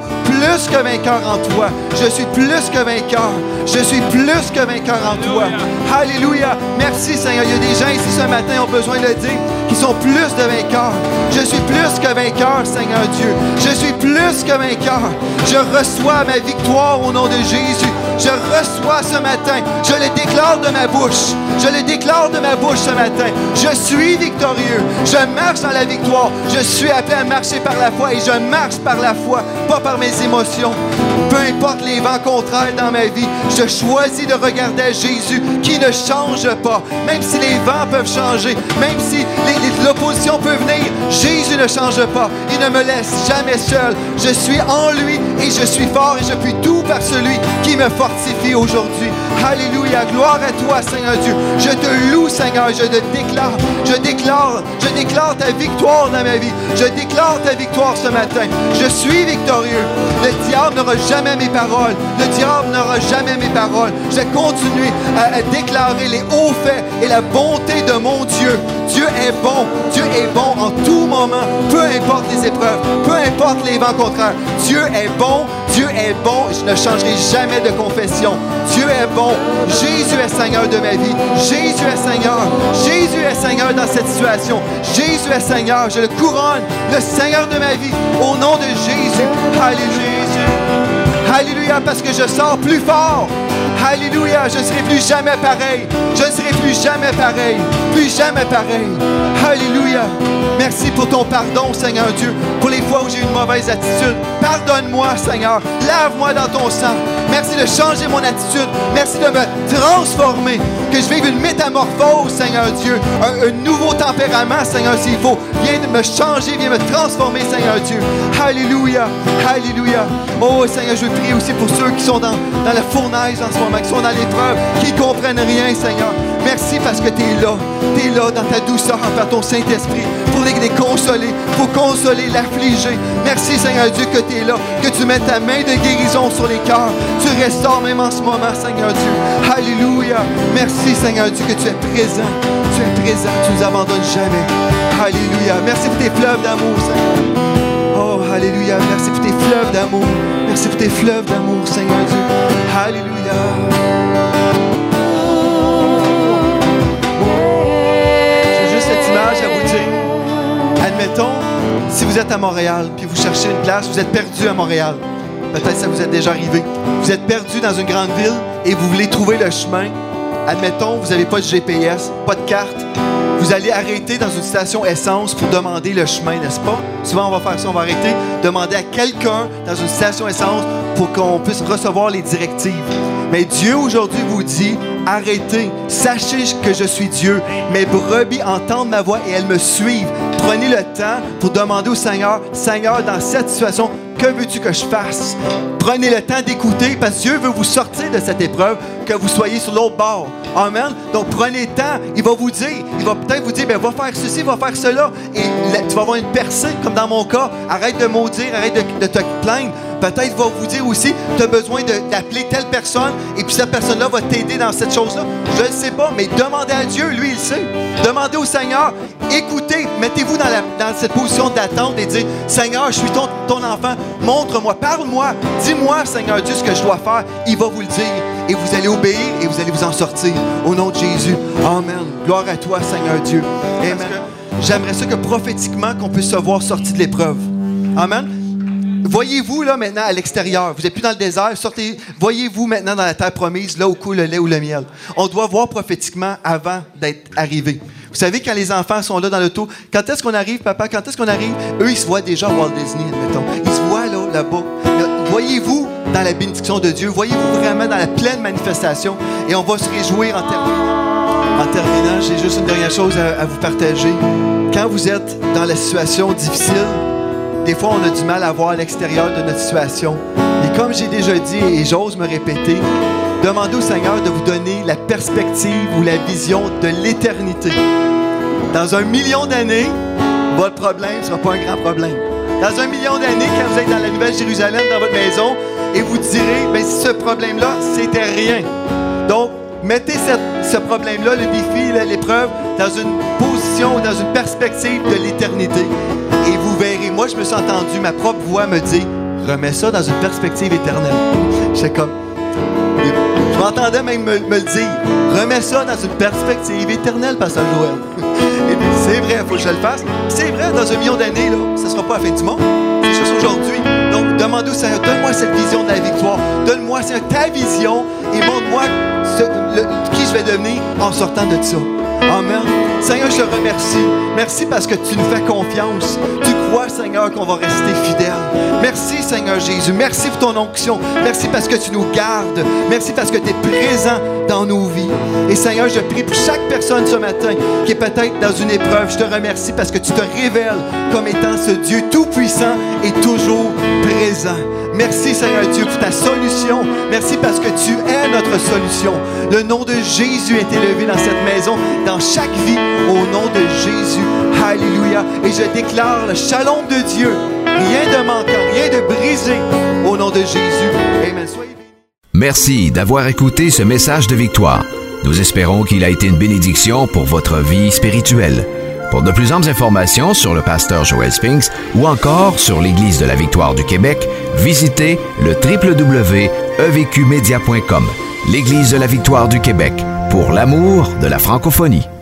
en toi. Je suis plus que vainqueur. Je suis plus que vainqueur en toi. Alléluia. Merci, Seigneur. Il y a des gens ici ce matin qui ont besoin de le dire, qui sont plus de vainqueurs. Je suis plus que vainqueur, Seigneur Dieu. Je suis plus que vainqueur. Je reçois ma victoire au nom de Jésus. Je reçois ce matin. Je le déclare de ma bouche. Je le déclare de ma bouche ce matin. Je suis victorieux. Je marche dans la victoire. Je suis appelé à marcher par la foi et je marche par la foi, pas par mes émotions. Peu importe les vents contraires dans ma vie, je choisis de regarder à Jésus qui ne change pas. Même si les vents peuvent changer, même si l'opposition peut venir, Jésus ne change pas. Il ne me laisse jamais seul. Je suis en lui et je suis fort et je puis tout par celui qui me fortifie aujourd'hui. Alléluia, gloire à toi, Seigneur Dieu. Je te loue, Seigneur, je te déclare. Je déclare ta victoire dans ma vie. Je déclare ta victoire ce matin. Je suis victorieux. Le diable n'aura jamais mes paroles. Le diable n'aura jamais mes paroles. Je vais continuer à déclarer les hauts faits et la bonté de mon Dieu. Dieu est bon. Dieu est bon en tout moment. Peu importe les épreuves. Peu importe les vents contraires. Dieu est bon. Dieu est bon. Je ne changerai jamais de confession. Dieu est bon. Jésus est Seigneur de ma vie. Jésus est Seigneur. Jésus est Seigneur dans cette situation. Jésus est Seigneur. Je le couronne, le Seigneur de ma vie, au nom de Jésus. Alléluia. Alléluia, parce que je sors plus fort. Alléluia, je ne serai plus jamais pareil. Je ne serai plus jamais pareil. Plus jamais pareil. Alléluia. Merci pour ton pardon, Seigneur Dieu, pour les fois où j'ai eu une mauvaise attitude. Pardonne-moi, Seigneur. Lave-moi dans ton sang. Merci de changer mon attitude. Merci de me transformer. Que je vive une métamorphose, Seigneur Dieu. Un nouveau tempérament, Seigneur, s'il faut. Viens me changer, viens me transformer, Seigneur Dieu. Alléluia. Alléluia. Oh, Seigneur, je prie aussi pour ceux qui sont dans la fournaise en ce moment, qui sont dans l'épreuve, qui ne comprennent rien, Seigneur. Merci parce que tu es là. Tu es là dans ta douceur par ton Saint-Esprit pour les consoler, pour consoler l'affligé. Merci, Seigneur Dieu, que tu es là, que tu mets ta main de guérison sur les cœurs. Tu restaures même en ce moment, Seigneur Dieu. Alléluia. Merci, Seigneur Dieu, que tu es présent. Tu es présent, tu ne nous abandonnes jamais. Alléluia. Merci pour tes fleuves d'amour, Seigneur. Oh, alléluia. Merci pour tes fleuves d'amour. Merci pour tes fleuves d'amour, Seigneur Dieu. Alléluia. À vous dire, admettons, si vous êtes à Montréal, puis vous cherchez une place, vous êtes perdu à Montréal. Peut-être ça vous est déjà arrivé. Vous êtes perdu dans une grande ville et vous voulez trouver le chemin. Admettons, vous n'avez pas de GPS, pas de carte. Vous allez arrêter dans une station essence pour demander le chemin, n'est-ce pas? Souvent, on va faire ça, on va arrêter, demander à quelqu'un dans une station essence pour qu'on puisse recevoir les directives. Mais Dieu, aujourd'hui, vous dit, arrêtez, sachez que je suis Dieu. Mes brebis entendent ma voix et elles me suivent. Prenez le temps pour demander au Seigneur, Seigneur, dans cette situation, que veux-tu que je fasse? Prenez le temps d'écouter parce que Dieu veut vous sortir de cette épreuve, que vous soyez sur l'autre bord. Amen. Donc, prenez le temps. Il va vous dire, il va peut-être vous dire, ben, va faire ceci, va faire cela. Et tu vas avoir une percée, comme dans mon cas. Arrête de maudire, arrête de te plaindre. Peut-être va vous dire aussi, tu as besoin d'appeler telle personne et puis cette personne-là va t'aider dans cette chose-là. Je ne le sais pas, mais demandez à Dieu, lui, il sait. Demandez au Seigneur, écoutez, mettez-vous dans cette position d'attente et dire, Seigneur, je suis ton enfant, montre-moi, parle-moi, dis-moi, Seigneur Dieu, ce que je dois faire. Il va vous le dire et vous allez obéir et vous allez vous en sortir. Au nom de Jésus. Amen. Gloire à toi, Seigneur Dieu. Amen. J'aimerais ça que prophétiquement, qu'on puisse se voir sorti de l'épreuve. Amen. Voyez-vous là maintenant à l'extérieur. Vous n'êtes plus dans le désert. Sortez. Voyez-vous maintenant dans la terre promise, là où coule le lait ou le miel. On doit voir prophétiquement avant d'être arrivé. Vous savez, quand les enfants sont là dans l'auto, quand est-ce qu'on arrive, papa? Quand est-ce qu'on arrive? Eux, ils se voient déjà à Walt Disney, admettons. Ils se voient là-bas. Voyez-vous dans la bénédiction de Dieu. Voyez-vous vraiment dans la pleine manifestation. Et on va se réjouir en terminant. En terminant, j'ai juste une dernière chose à vous partager. Quand vous êtes dans la situation difficile, des fois, on a du mal à voir l'extérieur de notre situation. Et comme j'ai déjà dit, et j'ose me répéter, demandez au Seigneur de vous donner la perspective ou la vision de l'éternité. Dans 1 million d'années, votre problème ne sera pas un grand problème. Dans 1 million d'années, quand vous êtes dans la Nouvelle-Jérusalem, dans votre maison, et vous direz, bien, ce problème-là, c'était rien. Donc, mettez ce problème-là, le défi, l'épreuve, dans une position ou dans une perspective de l'éternité. Et vous verrez, moi, je me suis entendu ma propre voix me dire, remets ça dans une perspective éternelle. J'étais comme, je m'entendais même me le dire, remets ça dans une perspective éternelle, Pasteur Joël. Et puis, c'est vrai, il faut que je le fasse. C'est vrai, dans 1 million d'années, là, ça ne sera pas la fin du monde. C'est juste aujourd'hui. Donc, demandez au Seigneur, donne-moi cette vision de la victoire. Donne-moi ta vision et montre-moi qui je vais devenir en sortant de ça. Amen. Seigneur, je te remercie. Merci parce que tu nous fais confiance. Tu crois, Seigneur, qu'on va rester fidèle. Merci, Seigneur Jésus. Merci pour ton onction. Merci parce que tu nous gardes. Merci parce que tu es présent dans nos vies. Et Seigneur, je prie pour chaque personne ce matin qui est peut-être dans une épreuve. Je te remercie parce que tu te révèles comme étant ce Dieu tout-puissant et toujours présent. Merci, Seigneur Dieu, pour ta solution. Merci parce que tu es notre solution. Le nom de Jésus est élevé dans cette maison, dans chaque vie, au nom de Jésus. Alléluia. Et je déclare le shalom de Dieu. Rien de manquant, rien de brisé, au nom de Jésus. Amen. Soyez bénis. Merci d'avoir écouté ce message de victoire. Nous espérons qu'il a été une bénédiction pour votre vie spirituelle. Pour de plus amples informations sur le pasteur Joel Spinks ou encore sur l'Église de la Victoire du Québec, visitez le www.evqmedia.com. L'Église de la Victoire du Québec, pour l'amour de la francophonie.